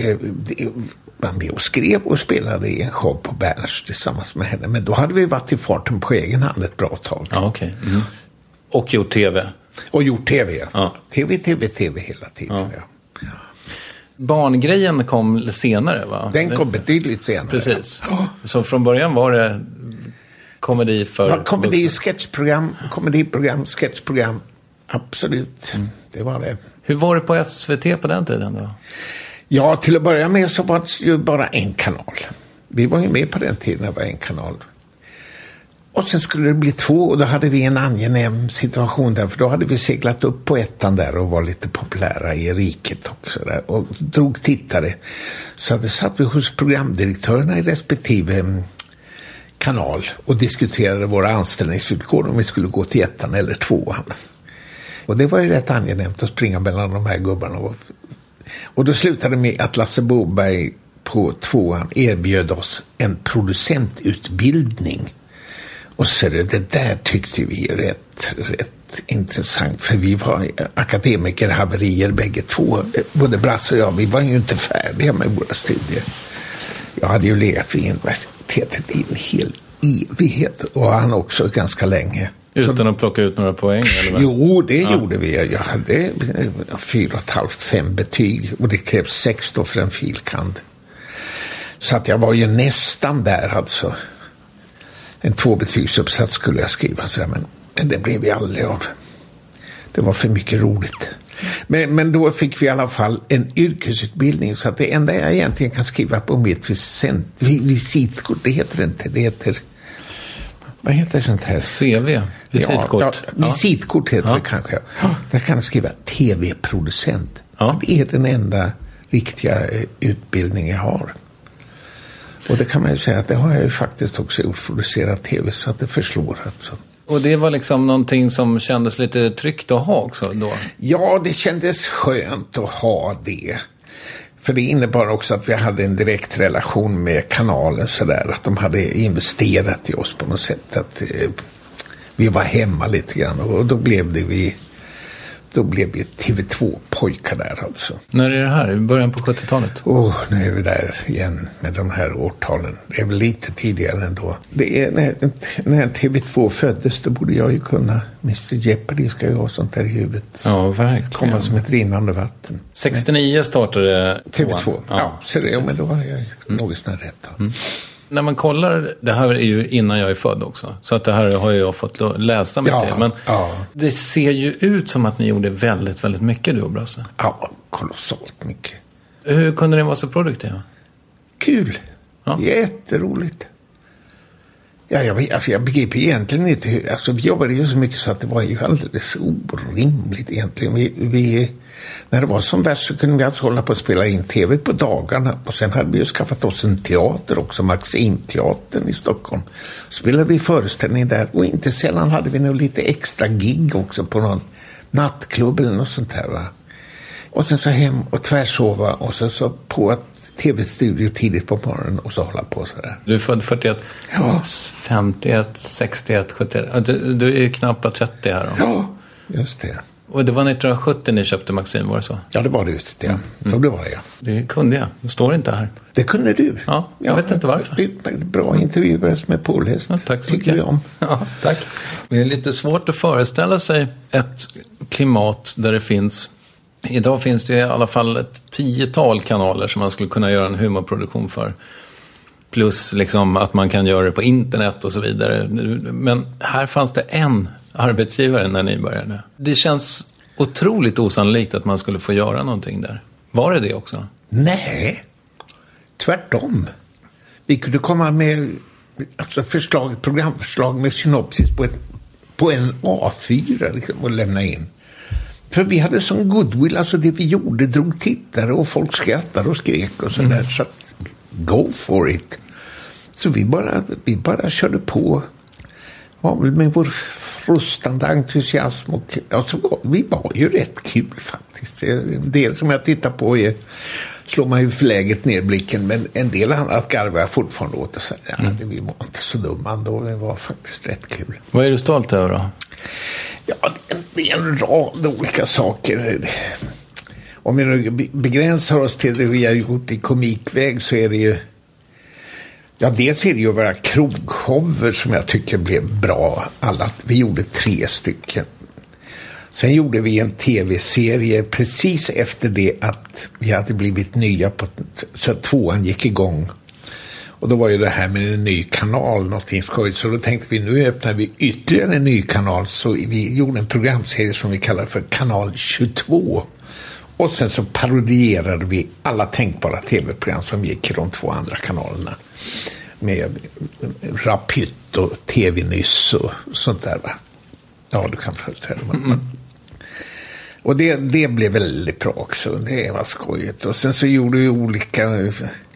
och skrev och spelade i en show på Berns tillsammans med henne. Men då hade vi varit i farten på egen hand ett bra tag. Ja, okej. Mm. Och gjort tv. Och gjort tv, ja. Ja. TV hela tiden, ja. Barngrejen kom senare, va? Den kom betydligt senare. Precis. Ja. Så från början var det komedi för... Ja, komedi, sketchprogram, sketchprogram. Absolut, det var det. Hur var det på SVT på den tiden då? Ja, till att börja med så var det ju bara en kanal. Vi var ju med på den tiden det var en kanal. Och sen skulle det bli 2 och då hade vi en angenäm situation där. För då hade vi seglat upp på ettan där och var lite populära i riket också där. Och drog tittare. Så det satt vi hos programdirektörerna i respektive kanal och diskuterade våra anställningsvillkor om vi skulle gå till ettan eller 2:an. Och det var ju rätt angenämt att springa mellan de här gubbarna. Och då slutade det med att Lasse Boberg på 2:an erbjöd oss en producentutbildning. Och så det där tyckte vi är rätt intressant. För vi var akademikerhaverier bägge 2. Både Brasse och jag, vi var ju inte färdiga med våra studier. Jag hade ju legat vid universitetet i en hel evighet. Och han också ganska länge. Utan att plocka ut några poäng? Eller? Jo, det gjorde vi. Jag hade 4,5 betyg och det krävs 6 då för en filkand. Så att jag var ju nästan där alltså. En 2-betygsuppsats skulle jag skriva, så men det blev vi aldrig av. Det var för mycket roligt. Men då fick vi i alla fall en yrkesutbildning, så att det enda jag egentligen kan skriva på mitt visitkort, det heter inte, det heter, vad heter sånt här? CV, visitkort. Ja, visitkort heter det kanske. Där kan jag skriva tv-producent. Ja. Det är den enda riktiga utbildning jag har. Och det kan man ju säga att det har jag ju faktiskt också gjort, producerat tv, så att det förslår alltså. Och det var liksom någonting som kändes lite tryggt att ha också då? Ja, det kändes skönt att ha det. För det innebar också att vi hade en direkt relation med kanalen sådär. Att de hade investerat i oss på något sätt. Att vi var hemma lite grann. Och då blev vi TV2-pojkar där alltså. När är det här? I början på 70-talet? Nu är vi där igen med de här årtalen. Det är väl lite tidigare ändå. Det är när TV2 föddes, då borde jag ju kunna. Mr. Jeopardy ska ju ha sånt där i huvudet. Ja, verkligen. Komma som ett rinnande vatten. 69 startade TV2. Ja, så det, men då har jag något snart rätt. När man kollar, det här är ju innan jag är född också. Så att det här har jag fått läsa mycket. Ja, men det ser ju ut som att ni gjorde väldigt, väldigt mycket, du och Brasse. Ja, kolossalt mycket. Hur kunde ni vara så produktiva? Kul. Ja. Jätteroligt. Ja, jag begriper egentligen inte hur, alltså vi jobbade ju så mycket så att det var ju alldeles orimligt egentligen. Vi när det var som värst så kunde vi alltså hålla på att spela in tv på dagarna, och sen hade vi ju skaffat oss en teater också, Maximteatern i Stockholm. Spelade vi föreställning där, och inte sällan hade vi nog lite extra gig också på någon nattklubb eller något sånt här, va. Och sen så hem och tvärsova, och sen så på ett tv-studio tidigt på morgonen, och så hålla på sådär. Du är född 41, 51, 61, 71. Du är knappt 30 här då. Ja, just det. Och det var 1970 ni köpte Maxim, var det så? Ja, det var det just det. Det var det, ja. Det kunde jag. Det står inte här. Det kunde du. Ja, jag vet inte varför. Bra intervjuer som är påläst. Ja, tack så mycket. Ja, tack. Det är lite svårt att föreställa sig ett klimat där det finns... Idag finns det i alla fall ett 10-tal kanaler som man skulle kunna göra en humorproduktion för. Plus liksom att man kan göra det på internet och så vidare. Men här fanns det en arbetsgivare när ni började. Det känns otroligt osannolikt att man skulle få göra någonting där. Var det också? Nej, tvärtom. Vi kunde komma med programförslag med synopsis på en A4 liksom, och lämna in. För vi hade sån goodwill, alltså det vi gjorde drog tittare och folk skrattade och skrek och sådär, så att go for it. Så vi bara körde på, med vår frustande entusiasm, och alltså, vi var ju rätt kul faktiskt. En del som jag tittar på slår man ju förläget ner blicken, men en del annat garvar jag fortfarande åt och säger, vi var inte så dumma då, det var faktiskt rätt kul. Vad är du stolt över då? Ja, det är en rad olika saker. Om vi nu begränsar oss till det vi har gjort i komikväg, så är det ju... Ja, dels är det ju våra krogshower som jag tycker blev bra. Vi gjorde 3 stycken. Sen gjorde vi en tv-serie precis efter det att vi hade blivit nya, så att 2:an gick igång. Och då var ju det här med en ny kanal någonting skojigt. Så då tänkte vi, nu öppnar vi ytterligare en ny kanal. Så vi gjorde en programserie som vi kallar för Kanal 22. Och sen så parodierade vi alla tänkbara tv-program som gick i de 2 andra kanalerna. Med Rapytt och TV-nyss och sånt där, va. Ja, du kan föreställa dig. Och det blev väldigt bra också. Det var skojigt. Och sen så gjorde vi olika...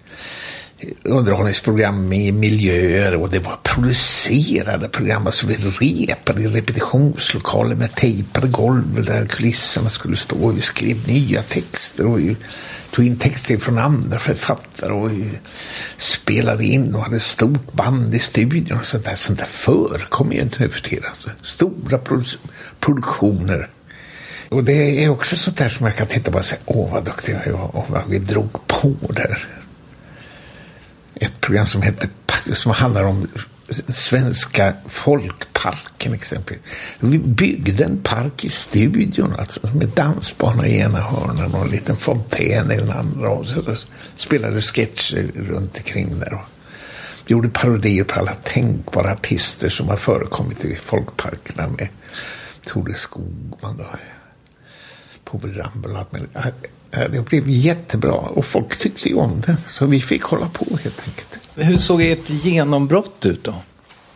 underhållningsprogram med miljöer, och det var producerade program, alltså vi repade i repetitionslokaler med tejpade golv där kulisserna skulle stå, och vi skrev nya texter och vi tog in texter från andra författare och vi spelade in och hade stort band i studion och sånt där förekommer ju inte nu för tiden, alltså. Stora produktioner. Och det är också sånt där som jag kan titta på och säga, vad duktiga vi var och vad vi drog på där. Ett program som handlar om svenska folkparken exempel. Vi byggde en park i studion alltså, med dansbana i ena hörnan och en liten fontän i den andra, och så spelade sketcher runt omkring där och gjorde parodier på alla tänkbara artister som har förekommit i folkparkerna, med Tore Skogman och Povel Ramel och allt möjligt. Det blev jättebra och folk tyckte ju om det, så vi fick hålla på helt enkelt. Hur såg ert genombrott ut då?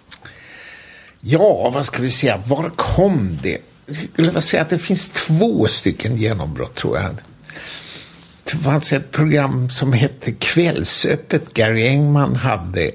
Ja, vad ska vi säga? Var kom det? Jag skulle säga att det finns 2 stycken genombrott, tror jag. Det fanns ett program som hette Kvällsöppet. Gary Engman hade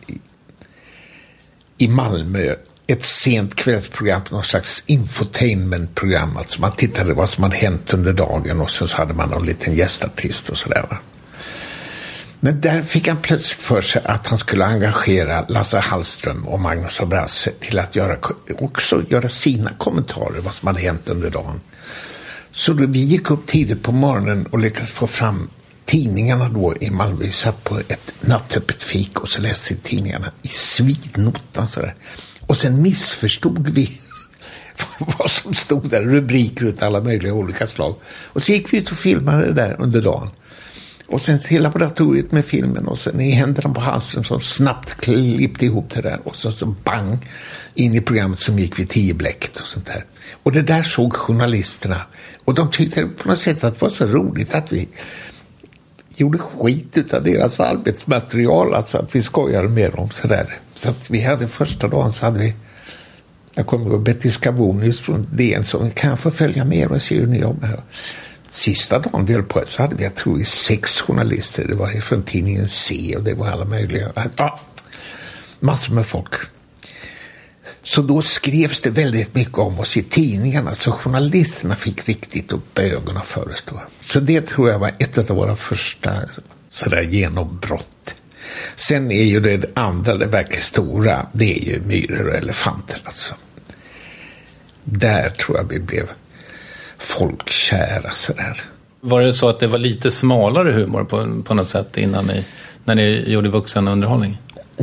i Malmö ett sent kvällsprogram, någon slags infotainmentprogram. Alltså man tittade vad som hade hänt under dagen och så hade man en liten gästartist och sådär, va. Men där fick han plötsligt för sig att han skulle engagera Lasse Hallström och Magnus och Brasse till att göra sina kommentarer vad som hade hänt under dagen. Så då vi gick upp tidigt på morgonen och lyckades få fram tidningarna då i Malmö. Vi satt på ett nattöppet fik och så läste tidningarna i svidnotan sådär. Och sen missförstod vi vad som stod där, rubriker ut alla möjliga olika slag. Och så gick vi ut och filmade det där under dagen. Och sen till laboratoriet med filmen och sen i händerna på Hallström som snabbt klippte ihop det där. Och så bang, in i programmet som gick vid 10-bläcket och sånt där. Och det där såg journalisterna. Och de tyckte på något sätt att det var så roligt att vi gjorde skit utav deras arbetsmaterial. Alltså att vi skojade med dem sådär. Så att vi hade första dagen så hade vi, jag kommer ihåg Betty Scavonius från DN som kan jag få följa med och se hur ni jobbar här. Sista dagen vi höll på så hade vi, jag tror, 6 journalister. Det var från tidningen C och det var alla möjliga. Ja, massor med folk. Så då skrevs det väldigt mycket om oss i tidningarna. Så journalisterna fick riktigt upp ögonen för oss då. Så det tror jag var ett av våra första sådär genombrott. Sen är ju det andra, det verkligen stora, det är ju myror och elefanter alltså. Där tror jag vi blev folkkära sådär. Var det så att det var lite smalare humor på något sätt innan när ni gjorde vuxen underhållning?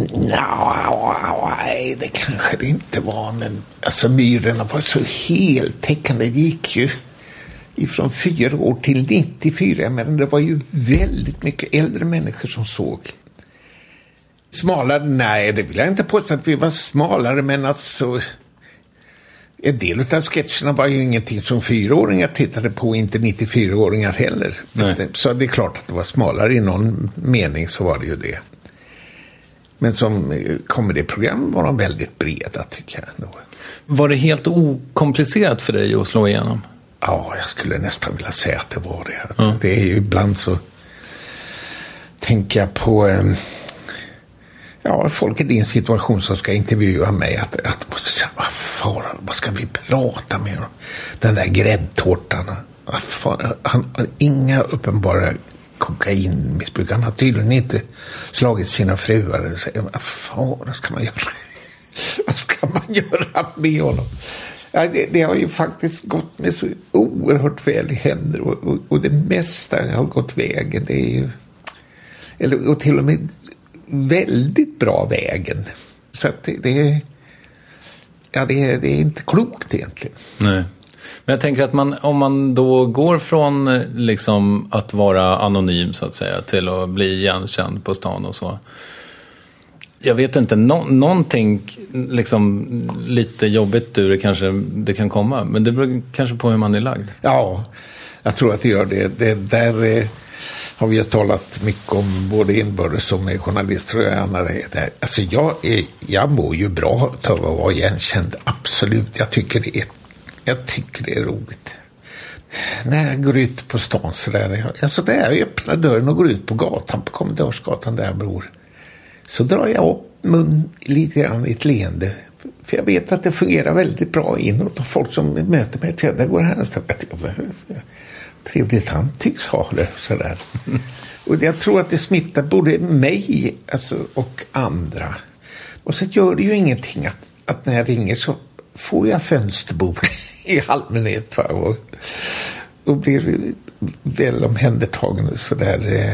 Nej, det kanske det inte var, men alltså myrorna var så heltäckande. Det gick ju ifrån 4 år till 94, men det var ju väldigt mycket äldre människor som såg. Smalare? Nej, det vill jag inte påstå att vi var smalare, men alltså en del av sketcherna var ju ingenting som 4-åringar tittade på, inte 94-åringar heller. Nej. Så det är klart att det var smalare i någon mening, så var det ju det. Men som komediprogram var de väldigt breda, tycker jag. Var det helt okomplicerat för dig att slå igenom? Ja, jag skulle nästan vilja säga att det var det. Alltså, det är ju ibland så tänker jag på folk i din situation som ska intervjua mig att måste säga, vad ska vi prata med? Den där gräddtårtan. Han har inga uppenbara kokainmissbruk. Han har tydligen inte slagit sina fruar. Vad ska man göra? Vad ska man göra med honom? Ja, det har ju faktiskt gått med så oerhört väl i händer. Och det mesta har gått vägen. Det är ju, och till och med väldigt bra vägen. Så att det är inte klokt egentligen. Nej. Men jag tänker att om man då går från liksom att vara anonym så att säga till att bli igenkänd på stan och så. Jag vet inte, någonting liksom lite jobbigt ur det kanske det kan komma. Men det beror kanske på hur man är lagd. Ja, jag tror att det gör det. Det där har vi ju talat mycket om både inbördes och med journalister och andra. Alltså jag mår ju bra av att vara igenkänd. Absolut, jag tycker det är roligt. När jag går ut på stan sådär, alltså där jag öppnar dörren och går ut på gatan, på Kommendörsgatan där jag bor, så drar jag upp mun lite grann i ett leende. För jag vet att det fungerar väldigt bra inåt, och folk som möter mig till där går här trevligt han tycks ha det sådär. Och jag tror att det smittar både mig alltså, och andra. Och så gör det ju ingenting att när jag ringer så får jag fönsterbord i allmänhet och blir väl omhändertagen och sådär.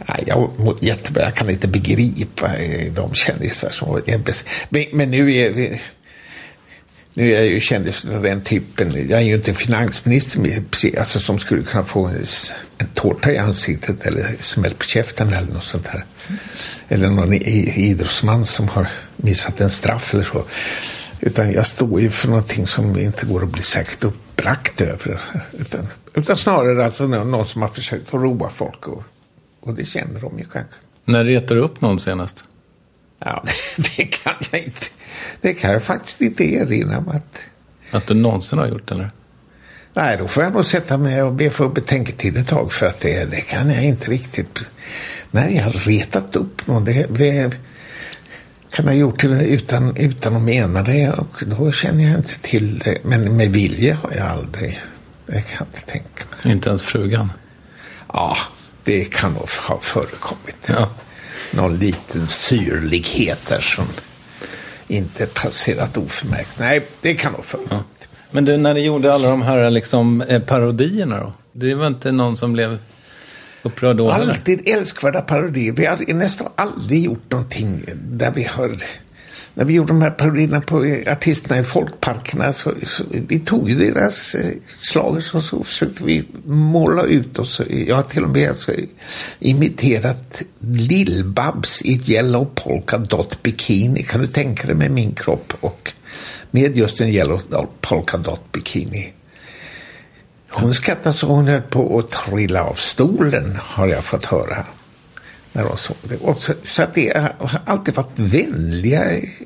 Nej, jag mår jättebra. Jag kan inte begripa de kändisar som men nu är jag ju kändis av den typen. Jag är ju inte finansminister alltså, som skulle kunna få en tårta i ansiktet eller smäll på käften eller något sånt här. Eller någon idrottsman som har missat en straff eller så. Utan jag står ju för någonting som inte går att bli säkert uppbrakt över. Utan snarare alltså någon som har försökt att roa folk och det känner de ju kanske. När retar du upp någon senast? Ja, det kan jag inte. Det kan jag faktiskt inte erinra mig att du någonsin har gjort, eller? Nej, då får jag nog sätta mig och be för betänketid ett tag, för att det kan jag inte riktigt. När jag har retat upp någon, det kan jag ha gjort utan att mena det, och då känner jag inte till det. Men med vilje har jag aldrig. Det kan jag inte tänka mig. Inte ens frugan? Ja, det kan nog ha förekommit. Ja. Någon liten syrlighet där som inte passerat oförmärkt. Nej, det kan nog förekommit. Ja. Men du, när du gjorde alla de här liksom parodierna då? Det var inte någon som blev upprörd då? Alltid älskvärda parodier. Vi har nästan aldrig gjort någonting där vi har... När vi gjorde de här parodierna på artisterna i folkparkerna så vi tog ju deras slag och så försökte vi måla ut oss. Jag har till och med imiterat Lill-Babs i Yellow Polka Dot Bikini. Kan du tänka dig med min kropp och med just en Yellow Polka Dot Bikini. Hon skrattade så hon höll på att trilla av stolen, har jag fått höra. När de såg det. Och så att det har alltid varit vänliga.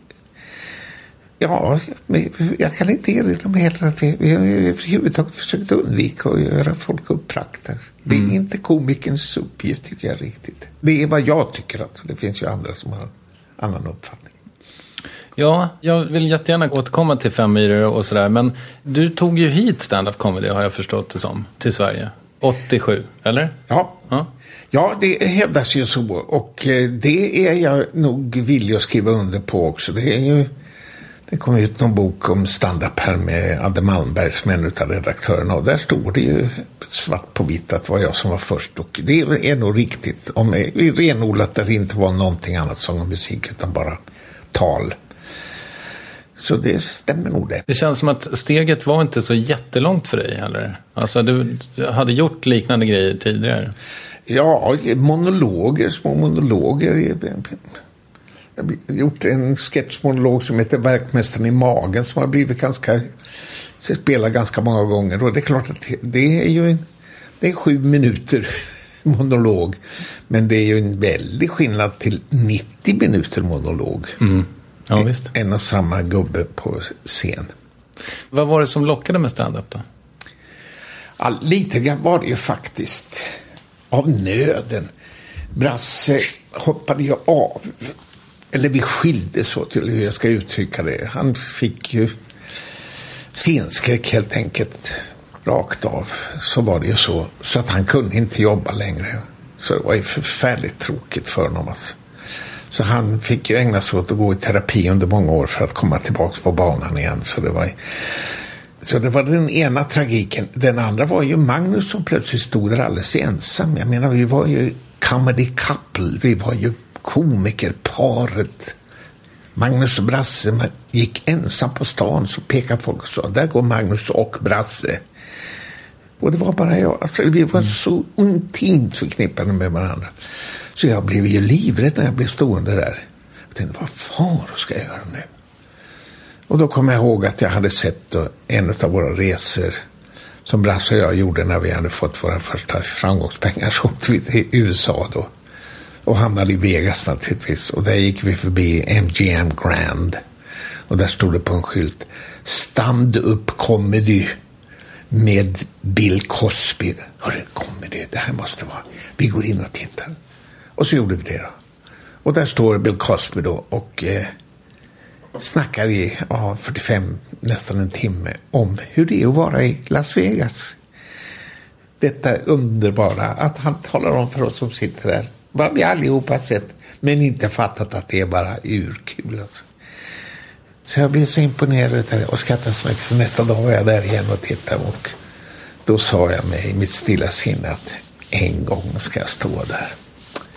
Ja, jag kan inte erinra mig heller att vi har överhuvudtaget försökt undvika att göra folk uppbragta. Det är inte komikens uppgift, tycker jag riktigt. Det är vad jag tycker, alltså. Det finns ju andra som har en annan uppfattning. Ja, jag vill jättegärna återkomma till Fem myror och sådär. Men du tog ju hit stand-up comedy, har jag förstått det som, till Sverige. 87, eller? Ja. Ja, det hävdas ju så, och det är jag nog villig att skriva under på också. Det kom ut någon bok om stand-up här med Adde Malmberg som en av redaktörerna, och där stod det ju svart på vitt att det var jag som var först, och det är nog riktigt. Om vi renodlat där det inte var någonting annat sång och musik utan bara tal. Så det stämmer nog det. Det känns som att steget var inte så jättelångt för dig, eller? Alltså du hade gjort liknande grejer tidigare. Ja, små monologer. Jag har gjort en sketchmonolog som heter Verkmästaren i magen, som har blivit spelat ganska många gånger. Och det är klart att det är 7 minuter monolog. Men det är ju en väldig skillnad till 90 minuter monolog. Mm. Ja, visst. En och samma gubbe på scen. Vad var det som lockade med stand-up då? Ja, lite grann var det ju faktiskt av nöden. Brasse hoppade ju av. Eller vi skilde så till hur jag ska uttrycka det. Han fick ju scenskräck helt enkelt rakt av. Så var det ju så. Så att han kunde inte jobba längre. Så det var ju förfärligt tråkigt för honom. Alltså. Så han fick ju ägna sig åt att gå i terapi under många år för att komma tillbaka på banan igen. Så det var den ena tragiken. Den andra var ju Magnus som plötsligt stod där alldeles ensam. Jag menar, vi var ju comedy couple. Vi var ju komikerparet. Magnus och Brasse gick ensam på stan, så pekade folk och sa, där går Magnus och Brasse. Och det var bara jag. Alltså, vi var så intimt förknippade med varandra. Så jag blev ju livrädd när jag blev stående där. Jag tänkte, vad fan ska jag göra nu? Och då kom jag ihåg att jag hade sett en av våra resor som Brasse och jag gjorde när vi hade fått våra första framgångspengar. Så åkte vi till USA då. Och hamnade i Vegas naturligtvis. Och där gick vi förbi MGM Grand. Och där stod det på en skylt, stand-up comedy med Bill Cosby. Hörru, comedy, det här måste vara. Vi går in och tittar. Och så gjorde vi det då. Och där står Bill Cosby då och snackar i 45, nästan en timme om hur det är att vara i Las Vegas. Detta underbara att han talar om för oss som sitter där vad vi allihopa sett, men inte fattat att det är bara urkul alltså. Så jag blev så imponerad där och skrattade så mycket, så nästa dag var jag där igen och tittade, och då sa jag mig i mitt stilla sinne att en gång ska jag stå där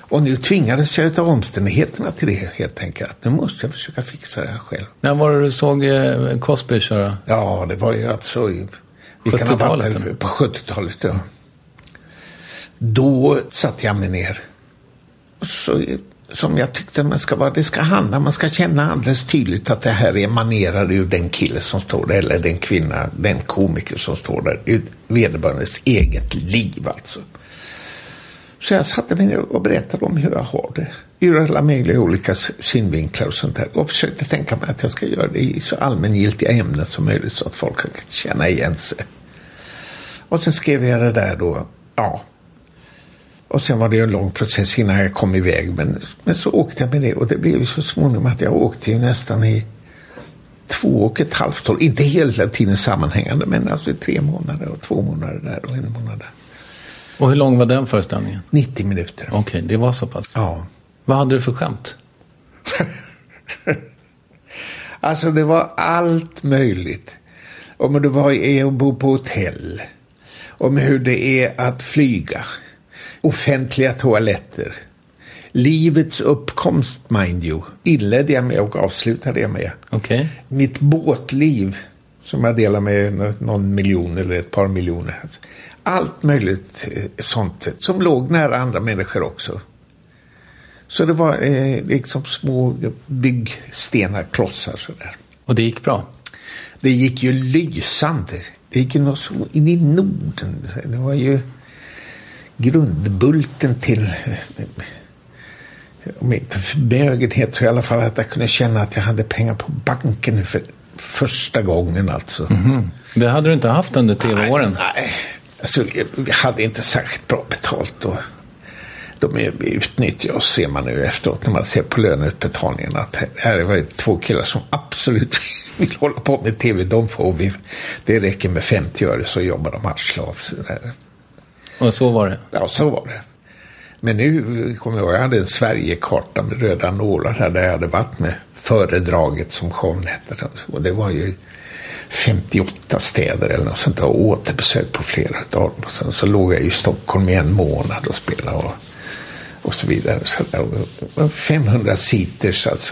Och nu tvingades jag av omständigheterna till det helt enkelt. Nu måste jag försöka fixa det här själv. När var det du såg Cosby köra? Ja, det var ju alltså... 70-talet? På 70-talet, ja. Då satte jag mig ner. Och så, som jag tyckte det ska handla. Man ska känna alldeles tydligt att det här emanerar ur den kille som står där. Eller den kvinna, den komiker som står där. Ur vederbörandes eget liv alltså. Så jag satte mig ner och berättade om hur jag har det. Ur alla möjliga olika synvinklar och sånt där. Och försökte tänka mig att jag ska göra det i så allmängiltiga ämnen som möjligt. Så att folk kan känna igen sig. Och sen skrev jag det där då. Ja. Och sen var det ju en lång process innan jag kom iväg. Men så åkte jag med det. Och det blev ju så småningom att jag åkte ju nästan i 2,5 år. Inte hela tiden sammanhängande. Men alltså i 3 månader och 2 månader där och 1 månad där. Och hur lång var den föreställningen? 90 minuter. Okej, det var så pass. Ja. Vad hade du för skämt? Alltså det var allt möjligt. Om det var att bo på hotell. Om hur det är att flyga. Offentliga toaletter. Livets uppkomst, mind you. Inledde jag med och avslutade jag med. Okej. Mitt båtliv som jag delar med någon miljon eller ett par miljoner. Allt möjligt sånt som låg nära andra människor också. Så det var liksom små byggstenar, klossar sådär. Och det gick bra? Det gick ju lysande. Det gick ju något så in i Norden. Det var ju grundbulten till, om inte förmögenhet så i alla fall att jag kunde känna att jag hade pengar på banken nu för första gången alltså. Mm-hmm. Det hade du inte haft under tv-åren? Nej. Alltså, vi hade inte särskilt bra betalt och de utnyttjar oss, ser man nu efteråt när man ser på löneutbetalningen att här var 2 killar som absolut vill hålla på med tv. Det räcker med 50 öre så jobbar de arslav. Och så var det? Ja, så var det. Men nu kommer jag hade en Sverigekarta med röda nålar här där jag hade varit med föredraget som showen hette. Och det var ju 58 städer eller något sånt där och återbesök på flera av dem. Sen så låg jag i Stockholm i 1 månad och spelade och så vidare. Så 500 seaters alltså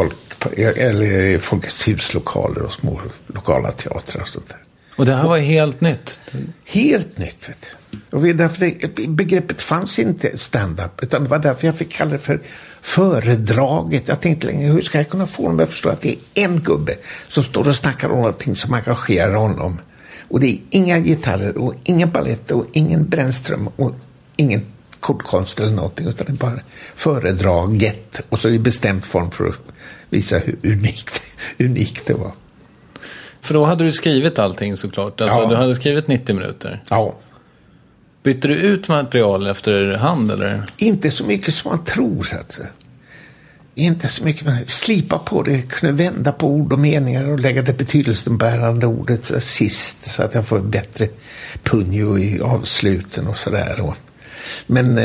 eller Folkets huslokaler och små lokala teatrar och sånt där. Och det här var helt nytt? Helt nytt, vet du. Och därför begreppet fanns inte stand-up utan det var därför jag fick kalla det för föredraget. Jag tänkte länge, hur ska jag kunna få dem att förstå att det är en gubbe som står och snackar om någonting som engagerar honom. Och det är inga gitarrer och ingen ballett och ingen Brännström och ingen kortkonst eller någonting utan det är bara föredraget och så i bestämd form för att visa hur unikt det var. För då hade du skrivit allting såklart. Alltså du hade skrivit 90 minuter. Ja. Bytte du ut material efter hand eller? Inte så mycket som man tror alltså. Inte så mycket. Man slipa på det, kunna vända på ord och meningar och lägga det betydelsenbärande ordet så sist så att jag får bättre punjo i avsluten och sådär. Men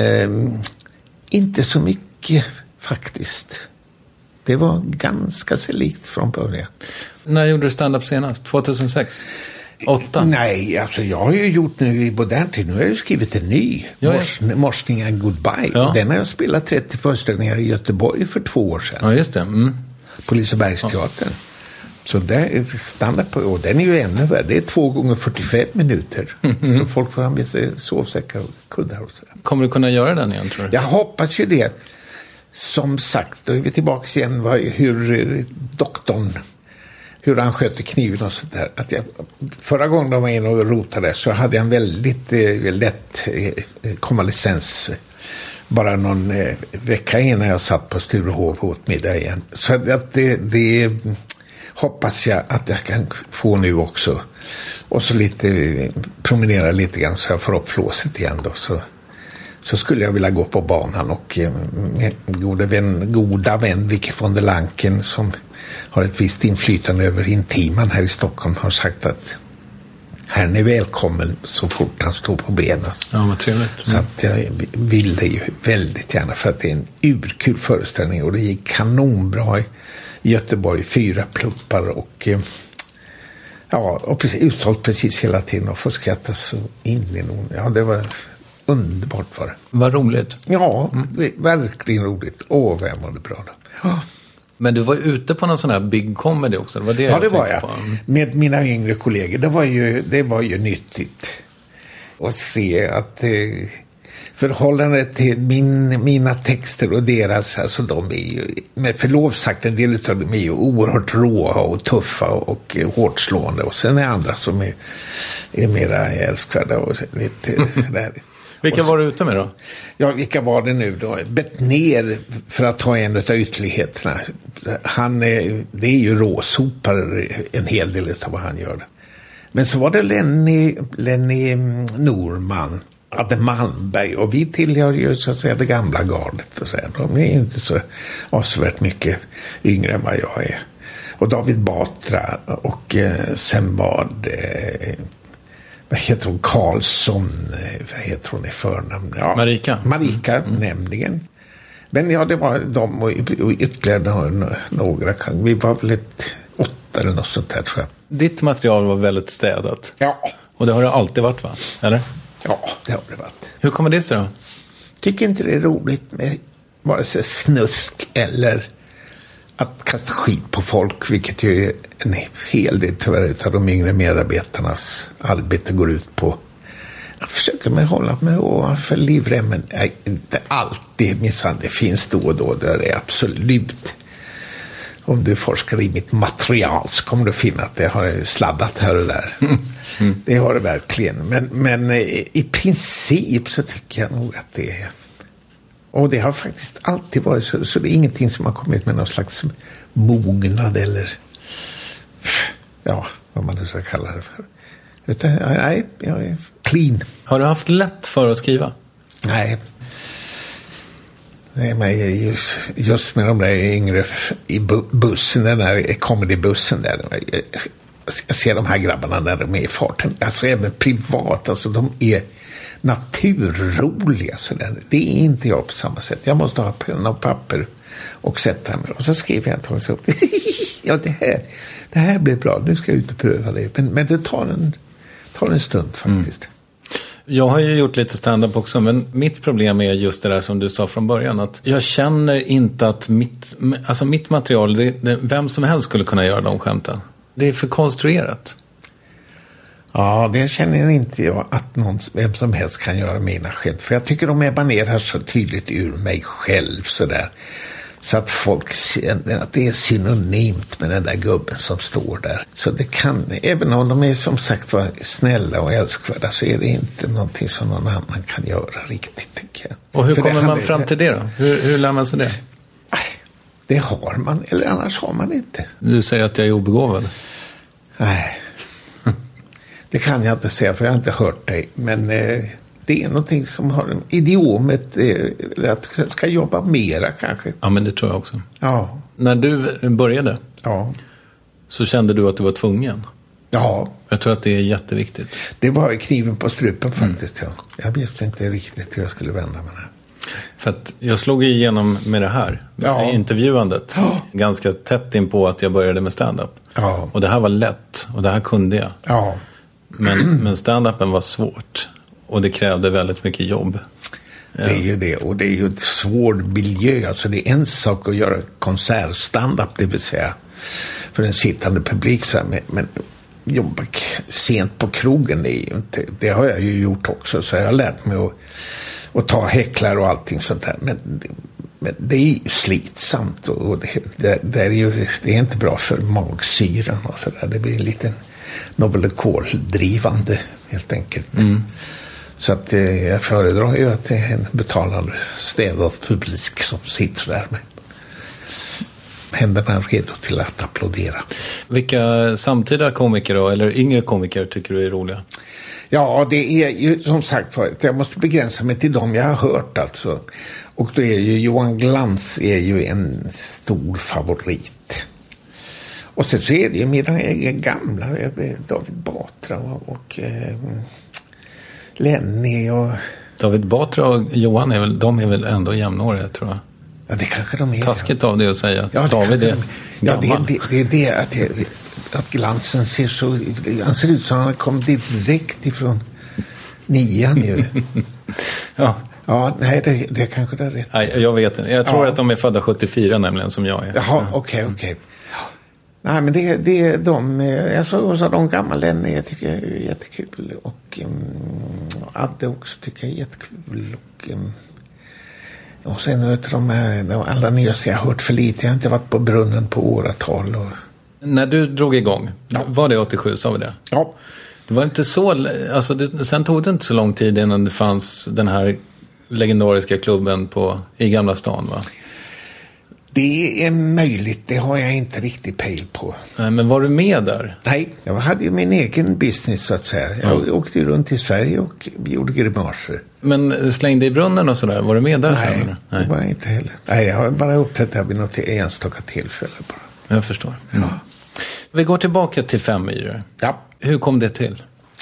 inte så mycket faktiskt. Det var ganska så likt från början. När gjorde du stand-up senast? 2006? 8? Nej, alltså jag har ju gjort nu i modern tid. Nu har jag ju skrivit en ny. Morsning and Goodbye. Ja. Den har jag spelat 30 föreställningar i Göteborg för 2 år sedan. Ja, just det. Mm. På Lisebergsteatern. Ja. Så det är standard på, och den är ju ännu värre. Det är 2 gånger 45 minuter. Mm-hmm. Så folk får ha med sig sovsäckar och kuddar och sådär. Kommer du kunna göra den igen, tror du? Jag hoppas ju det. Som sagt, då är vi tillbaka igen hur doktorn, hur han sköter kniven och sådär. Förra gången de var inne och rotade så hade jag en väldigt lätt konvalescens bara någon vecka innan jag satt på Sturehov och åt middag igen. Så att det hoppas jag att jag kan få nu också. Och så promenera lite grann så jag får upp flåset igen då. Så skulle jag vilja gå på banan och goda vän Vicky von der Lanken som har ett visst inflytande över Intiman här i Stockholm har sagt att här är ni välkommen så fort han står på benen. Ja, vad trevligt. Så att jag vill det ju väldigt gärna för att det är en urkul föreställning och det gick kanonbra i Göteborg, 4 pluppar och utsålt precis hela tiden och får skratta så in i någon. Ja, det var underbart var det. Vad roligt. Ja, verkligen roligt. Vad jag mådde bra då. Ja. Men du var ute på någon sån här big comedy också? Det var det det var jag. På. Med mina yngre kollegor. Det var ju nyttigt att se att förhållandet till mina texter och deras, alltså de är ju, med förlov sagt, en del av dem är ju oerhört råa och tuffa och hårt slående. Och sen är andra som är mera älskvärda och lite sådär. Vilka var du ute med då? Ja, vilka var det nu då? Betnér, för att ta en av ytterligheterna. Det är ju råsopar en hel del av vad han gör. Men så var det Lenny Norman, Adde Malmberg, och vi tillhör ju så att säga det gamla gardet. Och så här. De är ju inte så avsevärt mycket yngre än vad jag är. Och David Batra, och sen var det... Vad heter hon? Karlsson. Vad heter hon i förnamn? Ja, Marika, nämligen. Men ja, det var de och ytterligare några. Vi var väl 8 eller något sånt där, tror jag. Ditt material var väldigt städat. Ja. Och det har det alltid varit, va? Eller? Ja, det har det varit. Hur kommer det sig då? Tycker inte det är roligt med vare sig snusk eller att kasta skit på folk, vilket ju är en hel del tyvärr av de yngre medarbetarnas arbete går ut på. Jag försöker mig hålla mig ovanför livremmen. Inte alltid, minsann, det finns då och då där det är absolut. Om du forskar i mitt material så kommer du finna att det har sladdat här och där. Det har det verkligen. Men i princip så tycker jag nog att det är... Och det har faktiskt alltid varit så det är ingenting som har kommit med någon slags mognad eller ja, vad man nu ska kalla det för. Utan, nej, jag är clean. Har du haft lätt för att skriva? Nej, men just med de där yngre i bussen, den där comedybussen där. Jag ser de här grabbarna när de är i farten. Alltså även privat, alltså de är naturroliga sådär. Det är inte jag på samma sätt. Jag måste ha penna och papper och sätta mig. Och så skriver jag inte så. Ja, det här blir bra. Nu ska jag ut och pröva det. Men det tar en stund faktiskt. Jag har ju gjort lite stand-up också, men mitt problem är just det där som du sa från början, att jag känner inte att mitt material, vem som helst skulle kunna göra de skämten. Det är för konstruerat. Ja, det känner inte jag att vem som helst kan göra mina skämt. För jag tycker de emanerar så tydligt ur mig själv sådär. Så att folk känner att det är synonymt med den där gubben som står där. Så det kan, även om de är som sagt var snälla och älskvärda, så är det inte någonting som någon annan kan göra riktigt, tycker jag. Och hur kommer man fram till det då? Hur lär man sig det? Det har man, eller annars har man inte. Du säger att jag är obegåvad. Nej. Det kan jag inte säga, för jag har inte hört dig. Men det är någonting som har idiomet, att jag ska jobba mera kanske. Ja, men det tror jag också. Ja. När du började, så kände du att du var tvungen? Ja. Jag tror att det är jätteviktigt. Det var kniven på strupen faktiskt, ja. Jag visste inte riktigt hur jag skulle vända med det. För att jag slog igenom med det här, intervjuandet, ganska tätt in på att jag började med stand-up. Ja. Och det här var lätt, och det här kunde jag. Ja. Men stand-upen var svårt, och det krävde väldigt mycket jobb. Det är ju det, och det är ju ett svår miljö. Alltså det är en sak att göra konsertstand-up, det vill säga för en sittande publik så här, men jobba sent på krogen, det har jag ju gjort också, så jag har lärt mig att ta häcklar och allting sånt där, men det är ju slitsamt, och det är inte bra för magsyran och så där. Det blir en liten Novelikol-drivande helt enkelt. Så att jag föredrar ju att det är en betalande städad publik som sitter där med händerna redo till att applådera. Vilka samtida komiker då, eller yngre komiker tycker du är roliga? Ja, det är ju som sagt för jag måste begränsa mig till dem jag har hört alltså. Och då är ju Johan Glans är ju en stor favorit. Och sen så är det ju mina gamla David Batra och Lenny och... David Batra och Johan de är väl ändå jämnåriga, tror jag. Ja, det kanske de är. Taskigt av det att säga att David är gammal. Det är det att Glansen ser så... Han ser ut som han kom direkt ifrån 9 ju. Ja, nej, det kanske det är rätt. Nej, jag vet inte. Jag tror att de är födda 74 nämligen, som jag är. Jaha, okej. Nej, men det är de gamla jag tycker är jättekul. Och Adde också tycker jag är jättekul. Och sen vet de allra nyaste jag har hört för lite. Jag har inte varit på brunnen på åratal. När du drog igång, var det 87, sa vi det? Ja. Det var inte så, sen tog det inte så lång tid innan det fanns den här legendariska klubben i Gamla stan, va? Det är möjligt, det har jag inte riktigt pejl på. Nej, men var du med där? Nej, jag hade ju min egen business så att säga. Jag åkte runt i Sverige och gjorde grimaser. Men slängde i brunnen och sådär, var du med där? Nej, det var jag inte heller. Nej, jag har bara upptäckt det här vid något enstaka tillfälle bara. Jag förstår. Ja. Vi går tillbaka till 5 myror. Ja. Hur kom det till?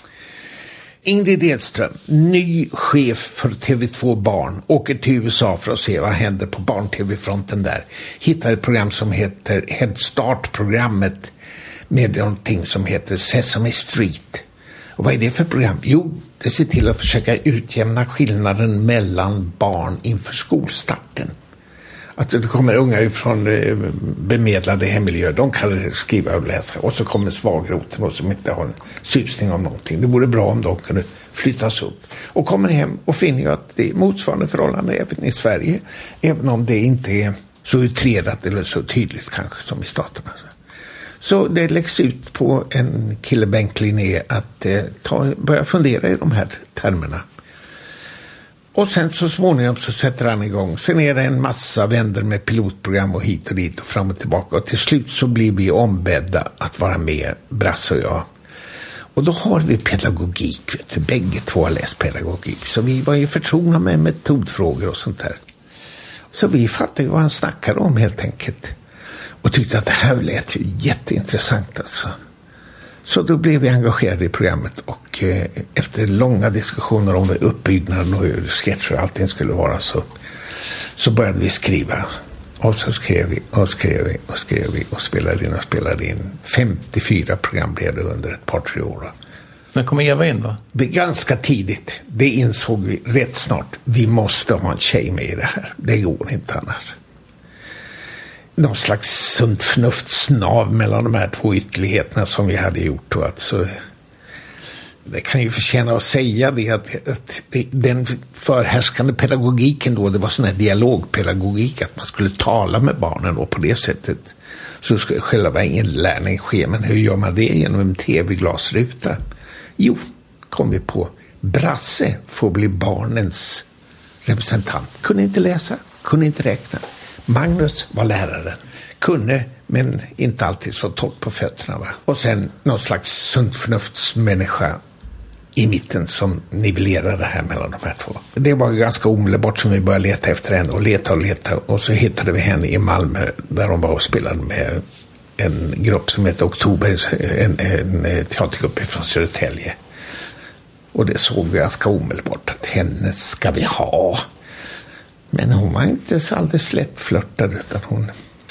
Ingrid Edström, ny chef för TV2 Barn, åker till USA för att se vad händer på barn-tv-fronten där. Hittar ett program som heter Head Start-programmet med någonting som heter Sesame Street. Och vad är det för program? Jo, det ser till att försöka utjämna skillnaden mellan barn inför skolstarten. Att det kommer unga från bemedlade hemmiljö, de kan skriva och läsa. Och så kommer svagroten och som inte har en susning om någonting. Det vore bra om de kunde flyttas upp. Och kommer hem och finner ju att det är motsvarande förhållande även i Sverige. Även om det inte är så utredat eller så tydligt kanske som i staterna. Så det läggs ut på en killebänk Linné att börja fundera i de här termerna. Och sen så småningom så sätter han igång. Sen är det en massa vänder med pilotprogram och hit och dit och fram och tillbaka. Och till slut så blir vi ombedda att vara med, Brasse och jag. Och då har vi pedagogik. Vet du. Bägge två har läst pedagogik. Så vi var ju förtrogna med metodfrågor och sånt där. Så vi fattade vad han snackade om helt enkelt. Och tyckte att det här lät ju jätteintressant alltså. Så då blev vi engagerade i programmet och efter långa diskussioner om uppbyggnaden och hur sketcher och allting skulle vara så började vi skriva. Och så skrev vi och spelade in. 54 program blev det under ett par 3 år. När kom Eva in då? Det är ganska tidigt. Det insåg vi rätt snart. Vi måste ha en tjej med i det här. Det går inte annars. Någon slags sunt förnuftsnav mellan de här 2 ytterligheterna som vi hade gjort. Och alltså, det kan ju förtjäna att säga det att den förhärskande pedagogiken då, det var sån här dialogpedagogik, att man skulle tala med barnen och på det sättet så skulle själva inlärning ske. Men hur gör man det genom en tv-glasruta? Jo, kom vi på, Brasse får bli barnens representant. Kunde inte läsa, kunde inte räkna. Magnus var läraren. Kunde, men inte alltid så torrt på fötterna. Va? Och sen någon slags sunt förnuftsmänniska i mitten som nivellerar det här mellan de här 2. Det var ju ganska omedelbart som vi började leta efter henne och leta. Och så hittade vi henne i Malmö där de var och spelade med en grupp som heter Oktober, en teatergrupp från Södertälje. Och det såg vi ganska omedelbart att henne ska vi ha. Men hon var inte så alldeles lättflörtad utan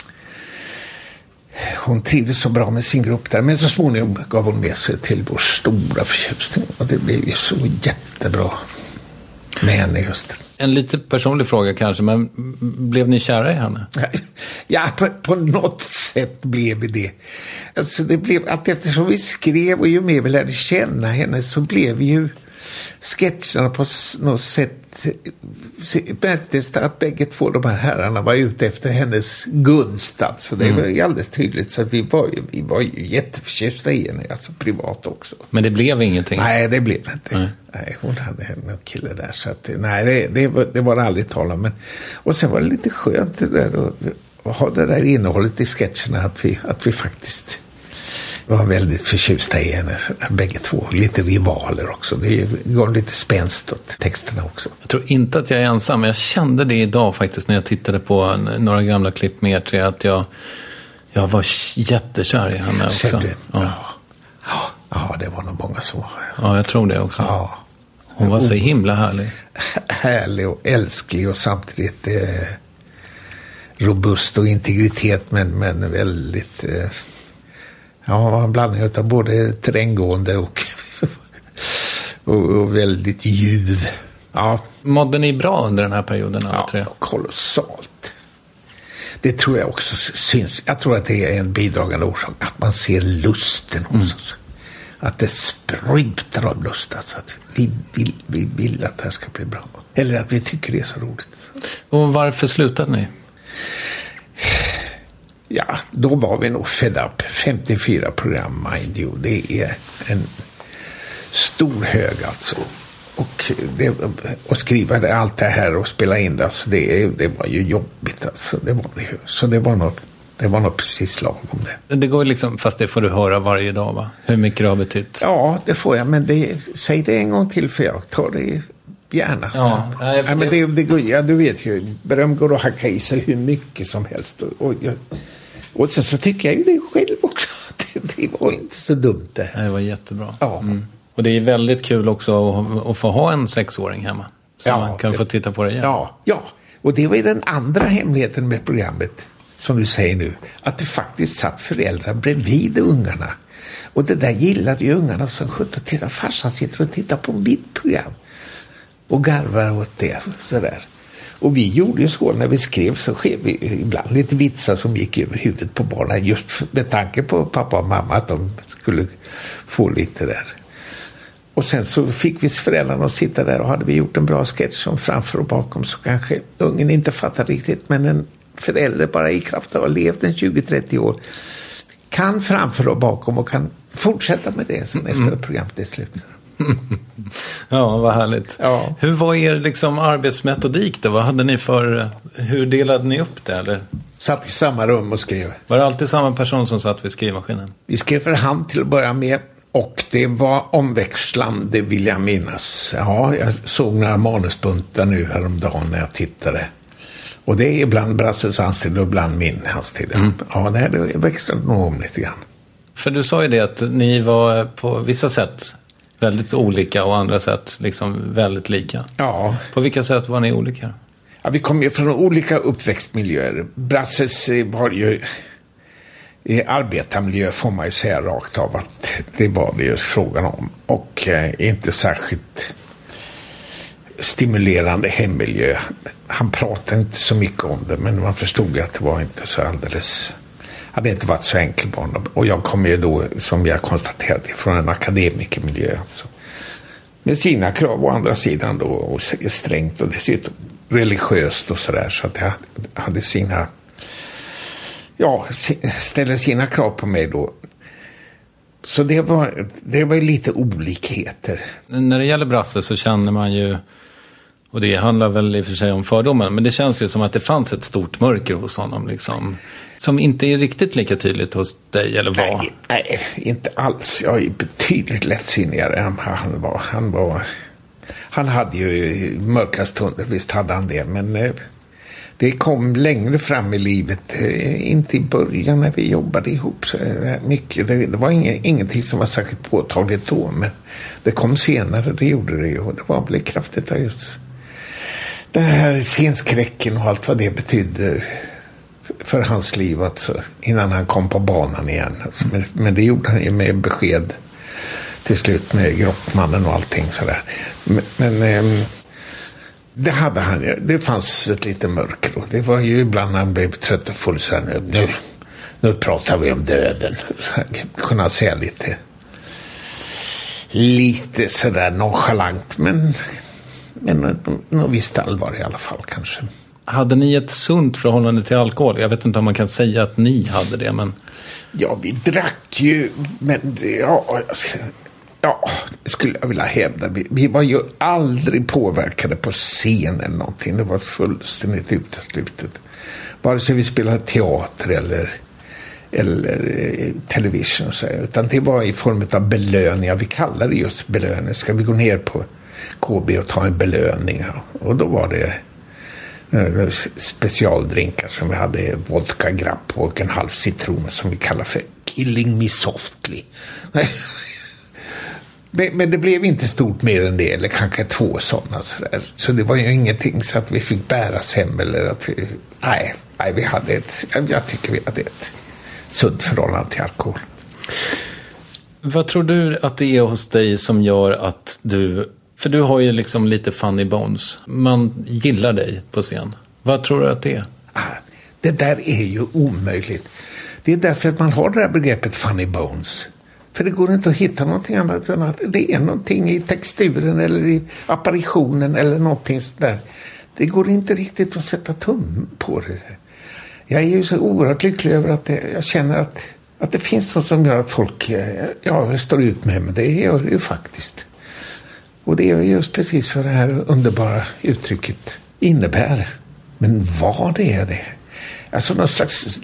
hon trivdes så bra med sin grupp där. Men så småningom gav hon med sig till vår stora förtjusning. Och det blev ju så jättebra med henne just. En lite personlig fråga kanske, men blev ni kära i henne? Ja, på något sätt blev vi det. Alltså det blev att eftersom vi skrev och ju mer vi lärde känna henne så blev ju sketcherna på något sätt märktes att bägge 2 de här herrarna var ute efter hennes gunst. Alltså det var ju alldeles tydligt, så att vi var ju jätteförtjästa i henne, alltså privat också. Men det blev ingenting? Nej, det blev inte. Nej, hon hade en kille där, så att nej, det var aldrig tal om. Men, och sen var det lite skönt det där att ha det där innehållet i sketcherna, att vi faktiskt var väldigt förtjusta i henne, bägge 2. Lite rivaler också. Det går lite spänst åt texterna också. Jag tror inte att jag är ensam. Jag kände det idag faktiskt när jag tittade på några gamla klipp med er, att jag var jättekär i henne också. Ser du? Ja, det var nog många som var. Ja, jag tror det också. Ja. Hon var så himla härlig. Härlig och älsklig och samtidigt robust och integritet, men väldigt... Ja, en blandning av både terränggående och väldigt ljuv. Ja. Mådde ni bra under den här perioden alla tre? Ja, kolossalt. Det tror jag också syns. Jag tror att det är en bidragande orsak. Att man ser lusten hos oss. Att det sprutar av lust. Alltså att vi vill att det här ska bli bra. Eller att vi tycker det är så roligt. Och varför slutade ni? Ja, då var vi nog fed up. 54 program, mind you. Det är en stor hög alltså. Och skriva allt det här och spela in det, alltså det var ju jobbigt alltså. Så det var nog precis lagom det. Det går liksom, fast det får du höra varje dag, va? Hur mycket det har betytt? Ja, det får jag, men säg det en gång till för jag tar det gärna. Ja, men det går, ja, du vet ju, beröm går att hacka i sig hur mycket som helst. Och sen så tycker jag ju det själv också. Det var inte så dumt det. Det var jättebra. Ja. Mm. Och det är väldigt kul också att få ha en 6-åring hemma. Så man kan få titta på det igen. Ja. Och det var ju den andra hemligheten med programmet, som du säger nu. Att det faktiskt satt föräldrar bredvid ungarna. Och det där gillade ju ungarna som sjutton. Titta, farsan sitter och tittar på mitt program. Och garvar åt det. Sådär. Och vi gjorde ju så när vi skrev, så skrev vi ibland lite vitsar som gick över huvudet på barnen. Just med tanke på pappa och mamma, att de skulle få lite där. Och sen så fick vi föräldrarna att sitta där, och hade vi gjort en bra sketch som framför och bakom, så kanske ungen inte fattar riktigt, men en förälder bara i kraft av att ha levt en 20-30 år kan framför och bakom och kan fortsätta med det sen efter att programmet är slut. Ja, vad härligt. Ja. Hur var er liksom arbetsmetodik då? Vad hade ni för, hur delade ni upp det, eller? Satt i samma rum och skrev. Var det alltid samma person som satt vid skrivmaskinen? Vi skrev för hand till att börja med. Och det var omväxlande, vill jag minnas. Ja, jag såg några manusbuntar nu häromdagen när jag tittade. Och det är ibland Brasses handstil och ibland min handstil. Ja, det växlade nog om lite grann. För du sa ju det att ni var på vissa sätt väldigt olika och andra sätt liksom väldigt lika. Ja. På vilka sätt var ni olika? Ja, vi kom ju från olika uppväxtmiljöer. Brasses var ju i arbetarmiljö, får man ju säga rakt av att det var det ju frågan om. Och inte särskilt stimulerande hemmiljö. Han pratade inte så mycket om det, men man förstod att det var inte så alldeles, hade inte varit så enkelt barn. Och jag kom ju då, som jag konstaterade, från en akademikermiljö alltså. Med sina krav å andra sidan då, och strängt och dessutom religiöst och sådär, så att jag hade sina, ja, ställde sina krav på mig då. Så det var ju lite olikheter. När det gäller Brasse så känner man ju, och det handlar väl i och för sig om fördomar, men det känns ju som att det fanns ett stort mörker hos honom liksom, som inte är riktigt lika tydligt hos dig, eller vad? Nej, inte alls. Jag är betydligt lättsinnigare än han var. Han hade ju mörka stunder, visst hade han det, men det kom längre fram i livet, inte i början när vi jobbade ihop så mycket. Det var ingenting som var särskilt påtagligt då, men det kom senare, det gjorde det ju. Och det var väl kraftigt just den här scenskräcken och allt vad det betydde för hans liv, alltså, innan han kom på banan igen. Alltså, men det gjorde han ju med besked till slut med Grottmannen och allting sådär. Men det hade han ju. Det fanns ett lite mörker och det var ju ibland han blev trött och full så här, nu pratar vi om döden. Kunna säga lite sådär nonchalant, men något visst allvar i alla fall kanske. Hade ni ett sunt förhållande till alkohol? Jag vet inte om man kan säga att ni hade det, men... Ja, vi drack ju, men skulle jag vilja hävda. Vi var ju aldrig påverkade på scen eller någonting. Det var fullständigt uteslutet. Vare sig vi spelade teater eller television. Så, utan det var i form av belöningar. Vi kallade det just belöning. Ska vi gå ner på KB och ta en belöning? Och då var det specialdrinkar som vi hade, vodka grapp och en halv citron som vi kallar för Killing Me Softly. Men det blev inte stort mer än det, eller kanske 2 sådana sådär. Så det var ju ingenting så att vi fick bäras hem eller att vi, nej, vi hade jag tycker vi hade ett sunt förhållande till alkohol. Vad tror du att det är hos dig som gör att du För du har ju liksom lite funny bones. Man gillar dig på scen. Vad tror du att det är? Det där är ju omöjligt. Det är därför att man har det här begreppet funny bones. För det går inte att hitta någonting annat än att det är någonting i texturen eller i apparitionen eller någonting sådär. Det går inte riktigt att sätta tum på det. Jag är ju så oerhört lycklig över att jag känner att det finns något som gör att folk står ut med mig. Det gör det ju faktiskt. Och det är just precis för det här underbara uttrycket innebär. Men vad det är. Alltså någon slags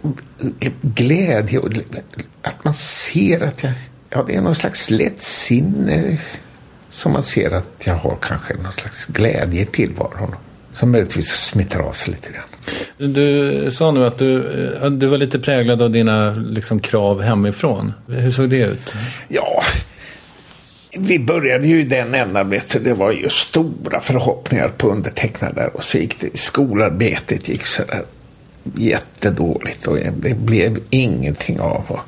glädje. Att man ser att det är någon slags lättsinne som man ser att jag har kanske någon slags glädje i tillvaron. Som möjligtvis smittar av sig lite grann. Du sa nu att du var lite präglad av dina liksom, krav hemifrån. Hur såg det ut? Ja, vi började ju i den ändan. Det var ju stora förhoppningar på undertecknare där. Och så gick det, skolarbetet gick så där jättedåligt. Och det blev ingenting av. Och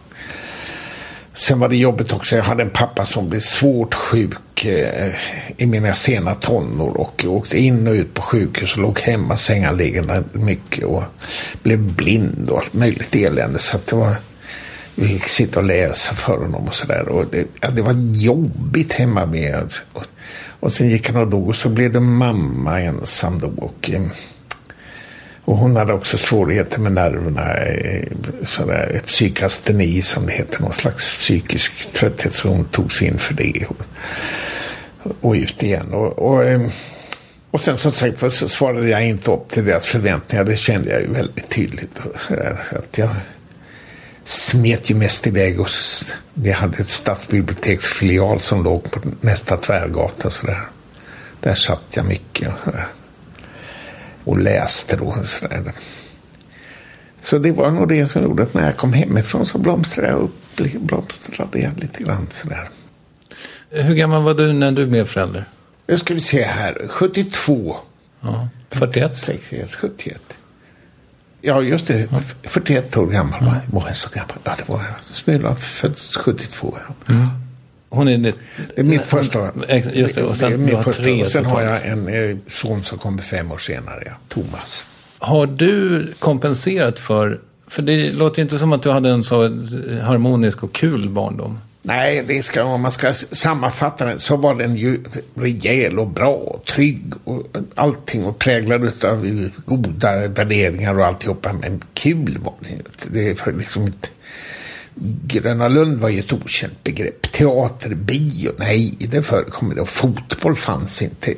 sen var det jobbigt också. Jag hade en pappa som blev svårt sjuk i mina sena tonår och åkte in och ut på sjukhus och låg hemma sänganliggande mycket och blev blind och allt möjligt elände. Så att det var, vi fick sitta och läsa för honom och sådär. Och det var jobbigt hemma med. Och sen gick han och dog och så blev det mamma ensam då och hon hade också svårigheter med nerverna, sådär psykasteni som det heter, någon slags psykisk trötthet, så hon tog sig in för det och ut igen. Och sen som sagt så svarade jag inte upp till deras förväntningar, det kände jag ju väldigt tydligt. Att jag smet ju mest iväg och vi hade ett stadsbiblioteksfilial som låg på nästa tvärgata så där satt jag mycket och läste då. Så det var nog det som gjorde att när jag kom hemifrån så blomstrade jag lite grann sådär. Hur gammal var du när du blev förälder? Jag skulle se här, 72. Ja, 41? 61, 71. Ja, just det, 41 år gammal var jag så gammal. Ja, det var jag. Smula född 72. Ja. Mm. Hon är det är mitt första. Just det, och sen, det är första, tre och sen har jag en son som kommer 5 år senare, ja, Thomas. Har du kompenserat för det låter inte som att du hade en så harmonisk och kul barndom. Nej, om man ska sammanfatta den så var den ju rejäl och bra och trygg och allting och präglad av goda värderingar och alltihopa, men kul var det är liksom inte. Gröna Lund var ju ett okänt begrepp. Teater, bio, nej, det förekom det. Och fotboll fanns inte.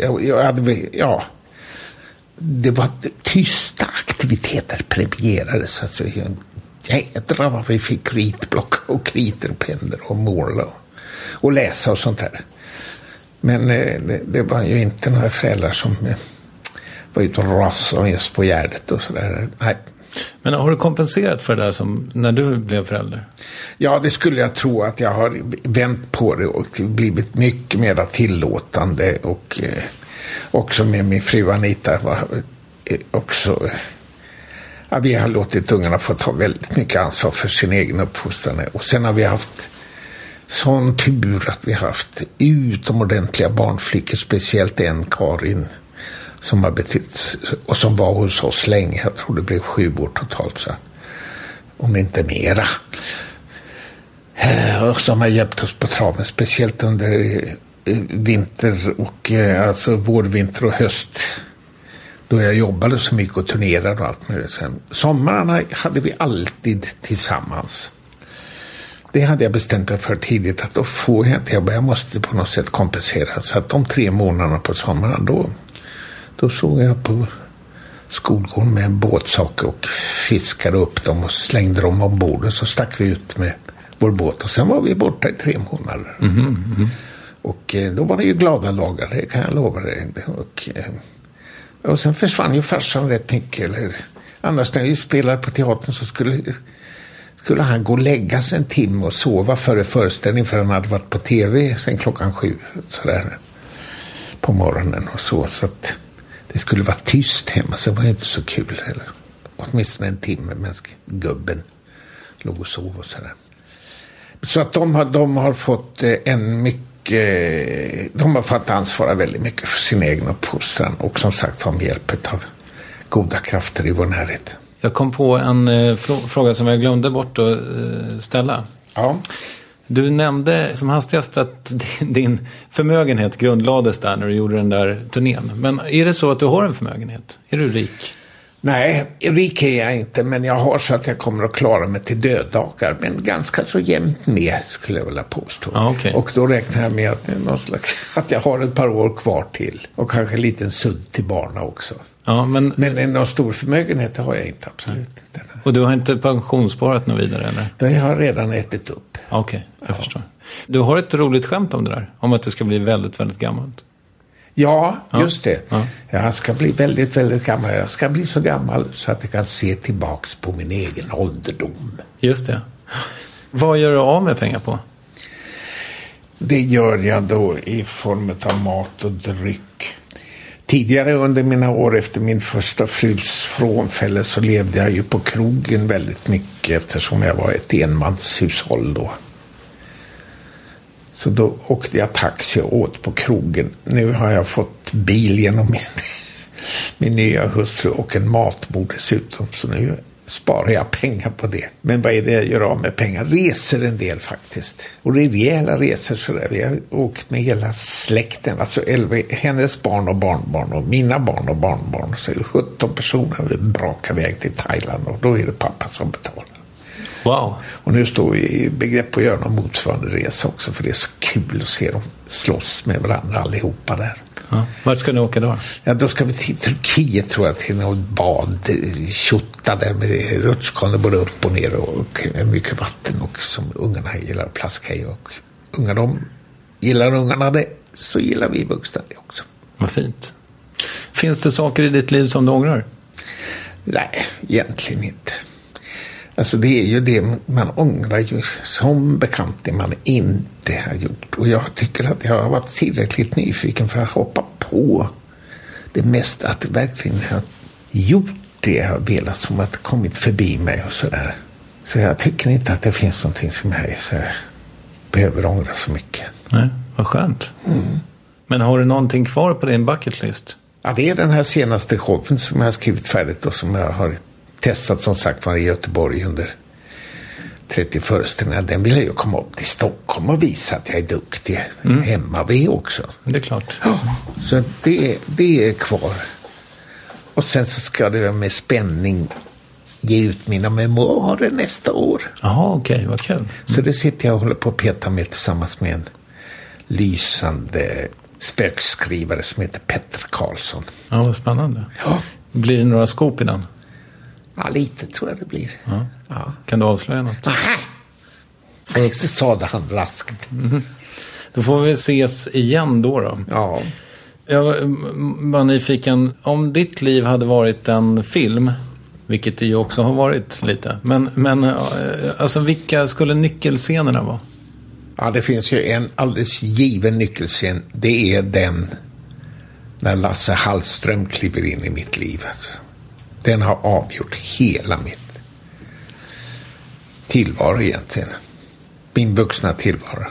Det var tysta aktiviteter premierades. Alltså, jädrar vad vi fick kritblock och kritor och pennor och måla och läsa och sånt där. Men det var ju inte några föräldrar som var ute och rasade just på Gärdet och sådär. Nej. Men har du kompenserat för det där som när du blev förälder? Ja, det skulle jag tro att jag har vänt på det och blivit mycket mer tillåtande och också med min fru Anita var också. Ja, vi har låtit ungarna få ta väldigt mycket ansvar för sin egen uppfostran och sen har vi haft sån tur att vi har haft utomordentliga barnflickor, speciellt en Karin som har betytt och som var hos oss länge. Jag tror det blev 7 år totalt så. Om inte mera. Och som har hjälpt oss på traven, speciellt under vinter och alltså vår, vinter och höst. Då jag jobbade så mycket och turnerade och allt möjligt. Sen sommarna hade vi alltid tillsammans. Det hade jag bestämt mig för tidigt att då får jag inte jobba. Jag måste på något sätt kompensera. Så att de 3 månaderna på sommaren då såg jag på skolgården med en båtsak och fiskade upp dem och slängde dem ombord och så stack vi ut med vår båt och sen var vi borta i 3 månader. Och då var det ju glada dagar, det kan jag lova dig. Och sen försvann ju farsan rätt mycket. Annars när vi spelade på teatern så skulle han gå och lägga sig en timme och sova före föreställning för han hade varit på tv sen 7:00 sådär på morgonen och så att det skulle vara tyst hemma, så det var inte så kul heller. Åtminstone en timme medan gubben låg och sov och sådär. Så att de har fått en mycket de har fått ansvara väldigt mycket för sin egen uppfostran och som sagt var med hjälp av goda krafter i vår närhet. Jag kom på en fråga som jag glömde bort att ställa. Ja. Du nämnde som hastigast att din förmögenhet grundlades där när du gjorde den där turnén. Men är det så att du har en förmögenhet? Är du rik? Nej, rik är jag inte, men jag har så att jag kommer att klara mig till döddagar. Men ganska så jämnt med skulle jag vilja påstå. Ah, okay. Och då räknar jag med att jag har ett par år kvar till. Och kanske en liten sudd till barna också. Ja, men någon stor förmögenhet har jag inte, absolut inte. Och du har inte pensionssparat något vidare, eller? Det har jag redan ätit upp. Okej, jag förstår. Du har ett roligt skämt om det där. Om att du ska bli väldigt, väldigt gammalt. Ja, just det. Ja. Jag ska bli väldigt, väldigt gammal. Jag ska bli så gammal så att jag kan se tillbaks på min egen ålderdom. Just det. Vad gör du av med pengar på? Det gör jag då i form av mat och dryck. Tidigare under mina år efter min första frus frånfälle så levde jag ju på krogen väldigt mycket eftersom jag var ett enmanshushåll då. Så då åkte jag taxi och åt på krogen. Nu har jag fått bil genom min nya hustru och en matbord dessutom. Så nu sparar jag pengar på det. Men vad är det jag gör av med pengar? Reser en del faktiskt. Och det är rejäla resor sådär. Vi har åkt med hela släkten. Alltså hennes barn och barnbarn och mina barn och barnbarn. Så 17 personer vi brakar iväg till Thailand och då är det pappa som betalar. Wow. Och nu står vi i begrepp att göra någon motsvarande resa också för det är så kul att se dem slåss med varandra allihopa där. Ja. Vart ska ni åka då? Ja, då ska vi till Turkiet tror jag till något bad, tjotta där med rutschkanor både upp och ner och mycket vatten och som ungarna gillar att plaska i och gillar ungarna det så gillar vi vuxna det också. Vad fint. Finns det saker i ditt liv som du ångrar? Nej, egentligen inte. Alltså det är ju det man ångrar ju som bekant det man inte har gjort. Och jag tycker att jag har varit tillräckligt nyfiken för att hoppa på det mest att verkligen ha gjort det jag har velat som att kommit förbi mig och sådär. Så jag tycker inte att det finns någonting som jag så behöver ångra så mycket. Nej, vad skönt. Mm. Men har du någonting kvar på din bucketlist? Ja, det är den här senaste showen som jag har skrivit färdigt och som jag har testat som sagt var i Göteborg under 30 föreställningar. Den vill jag ju komma upp till Stockholm och visa att jag är duktig hemma vid också. Det är klart. Ja, så det är kvar. Och sen så ska det med spänning ge ut mina memoarer nästa år. Jaha, okej, vad kul. Så det sitter jag och håller på att peta med tillsammans med en lysande spökskrivare som heter Petter Karlsson. Ja, vad spännande. Ja. Blir det några skop i den? Ja, lite tror jag det blir. Ja. Ja. Kan du avslöja något? Nej, så sa det han raskt. Då får vi ses igen då. Ja. Jag var nyfiken. Om ditt liv hade varit en film, vilket det ju också har varit lite. Men alltså vilka skulle nyckelscenerna vara? Ja, det finns ju en alldeles given nyckelscen. Det är den när Lasse Hallström kliver in i mitt liv. Alltså. Den har avgjort hela mitt tillvaro egentligen. Min vuxna tillvaro.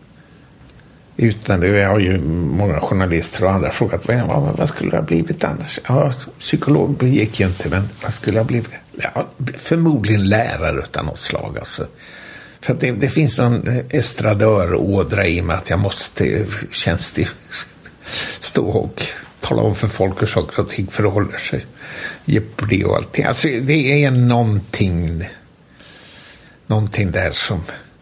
Utan det har ju många journalister och andra frågat vad skulle det ha blivit annars? Ja, psykolog gick ju inte, men vad skulle det ha blivit? Ja, förmodligen lärare utan något slag alltså. För att det finns någon estradörådra i mig att jag måste stå och tala om för folk och saker och ting förhåller sig. Jeopardy och allting. Alltså det är någonting där som...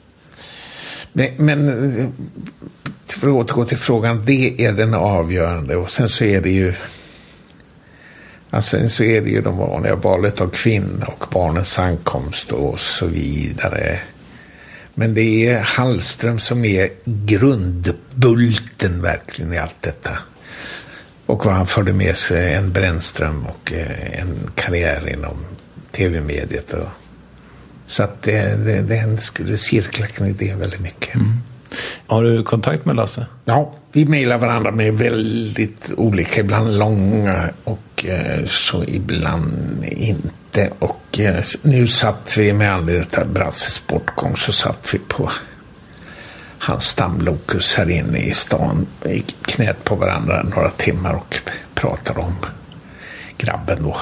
Men för att återgå till frågan, det är den avgörande. Och sen så är det ju... Alltså, så är det ju de vanliga valet av kvinna och barnens ankomst och så vidare. Men det är Hallström som är grundbulten verkligen i allt detta. Och vad han förde med sig, en Brännström och en karriär inom tv-mediet. Så att det skulle cirkla kring det väldigt mycket. Mm. Har du kontakt med Lasse? Ja, vi mejlar varandra med väldigt olika, ibland långa och så ibland inte. Och nu satt vi med anledning av Brasses bortgång så satt vi på hans stamlokus här inne i stan. I knät på varandra några timmar och pratade om grabben då.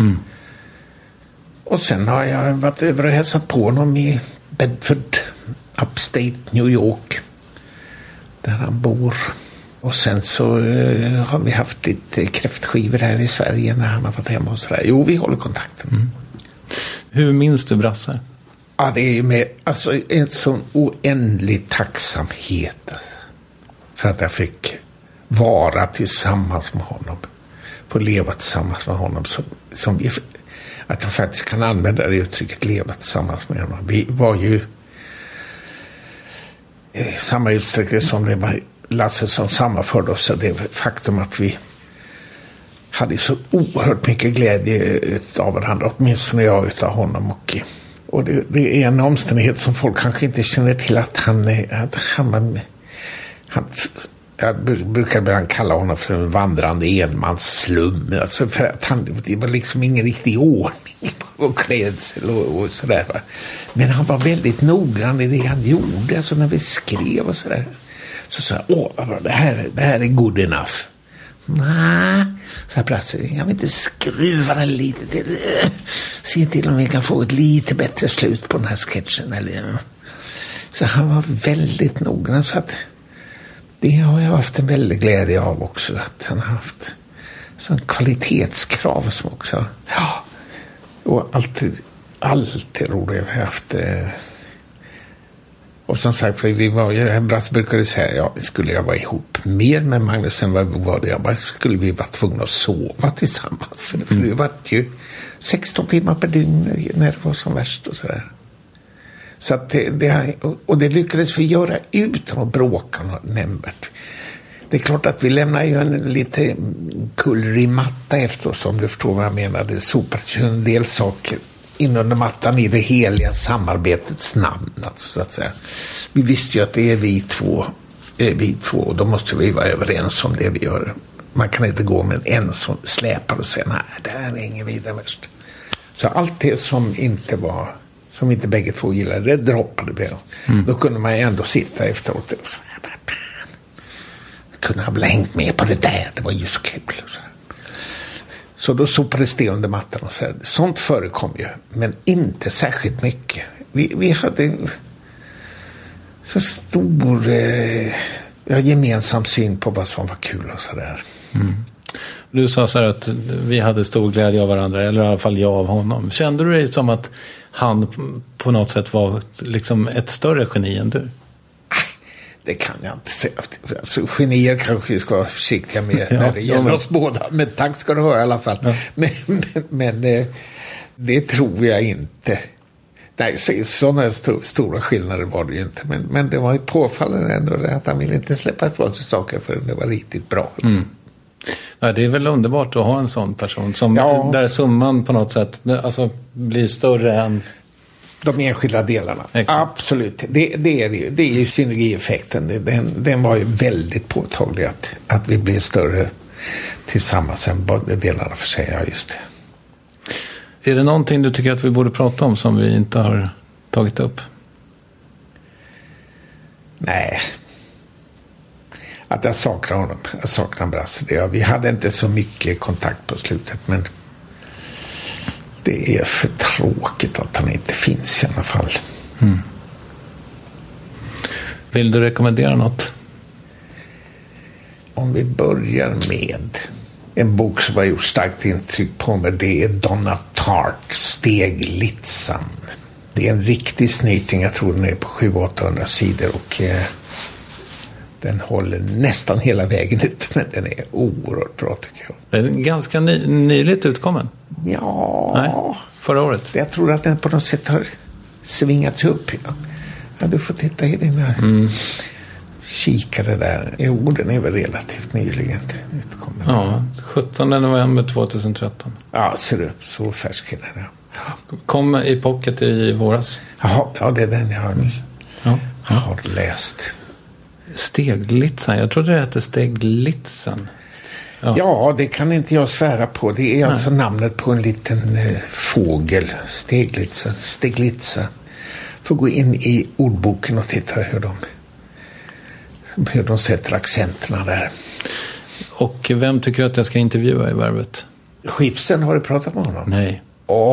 Och sen har jag varit över och hälsat på honom i Bedford, upstate New York, där han bor. Och sen så har vi haft lite kräftskivor här i Sverige när han har varit hemma och sådär. Jo, vi håller kontakten. Hur minns du Brasse? Ja, det är med en sån oändlig tacksamhet alltså, för att jag fick vara tillsammans med honom. Få leva tillsammans med honom. Att jag faktiskt kan använda det uttrycket, leva tillsammans med honom. Vi var ju i samma utsträckning som det var Lasse som sammanförde oss. Det faktum att vi hade så oerhört mycket glädje av varandra, åtminstone jag utav honom. Och det är en omständighet som folk kanske inte känner till, att han jag brukar ibland kalla honom för en vandrande enmansslum. Alltså för att det var liksom ingen riktig ordning på klädsel och sådär. Va? Men han var väldigt noggrann i det han gjorde. Alltså när vi skrev och sådär. Så sa jag, det här är good enough. Nej, så här plötsligt, jag vill inte skruva den lite till. Se till om vi kan få ett lite bättre slut på den här sketchen. Eller. Så han var väldigt noggrann, så att det har jag haft en väldig glädje av också, att han har haft sån kvalitetskrav som också, ja, och alltid roligt jag har haft. Och som sagt, för vi var ju, Brasse brukade säga, ja, skulle jag vara ihop mer med Magnus än vad vi var det, jag bara, skulle vi vara tvungna att sova tillsammans. För det var ju 16 timmar per dygn när det var som värst och sådär. Så att det lyckades vi göra utan att bråka nämnvärt. Det är klart att vi lämnar ju en lite kullrig matta efter oss, om du förstår vad jag menar. Det sopades ju en del saker in under mattan i det heliga samarbetets namn. Alltså, så att säga. Vi visste ju att det är vi två, och då måste vi vara överens om det vi gör. Man kan inte gå med en som släpar och säga, nej, det här är ingen vidare värst. Så allt det som inte bägge två gillade, det droppade vi. Då kunde man ändå sitta efteråt och säga, kunde ha väl hängt med på det där, det var ju så kul. Så då sopades det under mattan och så. Sånt förekom ju, men inte särskilt mycket. Vi hade så stor gemensam syn på vad som var kul och sådär. Du sa så här att vi hade stor glädje av varandra, eller i alla fall jag av honom. Kände du dig som att han på något sätt var liksom ett större geni än du? Det kan jag inte säga. Alltså, genier kanske vi ska vara försiktiga med när det gäller oss båda. Men tack ska du ha i alla fall. Ja. Men det tror jag inte. Nej, sådana stora skillnader var det ju inte. Men det var ju påfallande ändå att han ville inte släppa ifrån sig saker förrän det var riktigt bra. Ja, det är väl underbart att ha en sån person som där summan på något sätt alltså, blir större än de enskilda delarna. Exakt. Absolut. Det är det. Det är ju synergieffekten. Den var ju väldigt påtaglig att vi blir större tillsammans än både delarna för sig. Ja, just det. Är det någonting du tycker att vi borde prata om som vi inte har tagit upp? Nej. Att jag saknar honom. Jag saknar Brasse. Vi hade inte så mycket kontakt på slutet, men det är för tråkigt att han inte finns i alla fall. Vill du rekommendera något? Om vi börjar med en bok som har gjort starkt intryck på mig, det är Donna Tartt, Steglitsan. Det är en riktig snyting, jag tror den är på 700-800 sidor och den håller nästan hela vägen ut, men den är oerhört bra tycker jag. Den är ganska nyligt utkommen. Ja. Nej, förra året. Jag tror att den på något sätt har svingats upp. Ja, du får titta i dina kikare där. Jo, den är väl relativt nyligen utkommen. Ja, 17 november 2013. Ja, ser du. Så färsk är den. Ja. Kom i pocket i våras. Jaha, ja, det är den jag har, jag har läst. Steglitsan, jag trodde det hette Steglitsan. Ja, det kan inte jag svära på. Det är alltså namnet på en liten fågel. Steglitsa. Får gå in i ordboken och titta hur de hur de sätter accenterna där. Och vem tycker du att jag ska intervjua i Värvet? Schifsen, har du pratat med honom? Nej.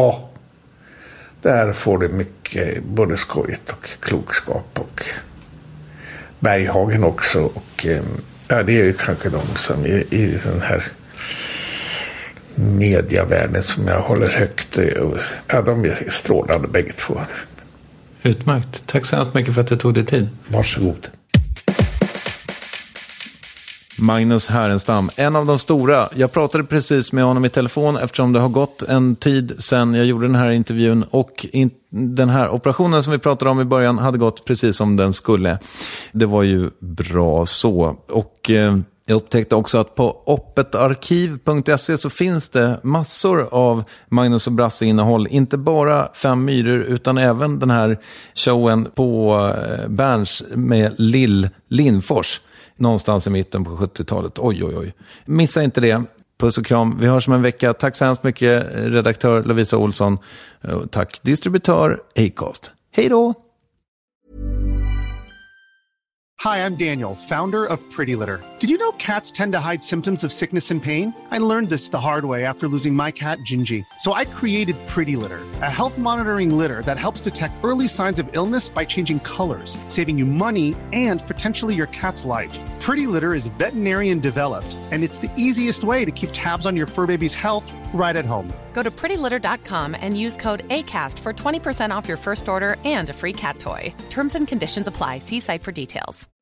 Där får du mycket både skojigt och klokskap, och Berghagen också, och det är ju kanske de som i den här mediavärlden som jag håller högt. Ja, de är strålande bägge två. Utmärkt. Tack så hemskt mycket för att du tog dig tid. Varsågod. Magnus Härenstam, en av de stora. Jag pratade precis med honom i telefon eftersom det har gått en tid sedan jag gjorde den här intervjun, och den här operationen som vi pratade om i början hade gått precis som den skulle. Det var ju bra så. Och jag upptäckte också att på oppetarkiv.se så finns det massor av Magnus och Brasse innehåll. Inte bara 5 myror utan även den här showen på Berns med Lill Lindfors. Någonstans i mitten på 70-talet. Oj. Missa inte det. Puss och kram. Vi hörs om en vecka. Tack så hemskt mycket, redaktör Lovisa Olsson. Tack, distributör Acast. Hej då! Hi, I'm Daniel, founder of Pretty Litter. Did you know cats tend to hide symptoms of sickness and pain? I learned this the hard way after losing my cat, Gingy. So I created Pretty Litter, a health monitoring litter that helps detect early signs of illness by changing colors, saving you money and potentially your cat's life. Pretty Litter is veterinarian developed, and it's the easiest way to keep tabs on your fur baby's health right at home. Go to prettylitter.com and use code ACAST for 20% off your first order and a free cat toy. Terms and conditions apply. See site for details.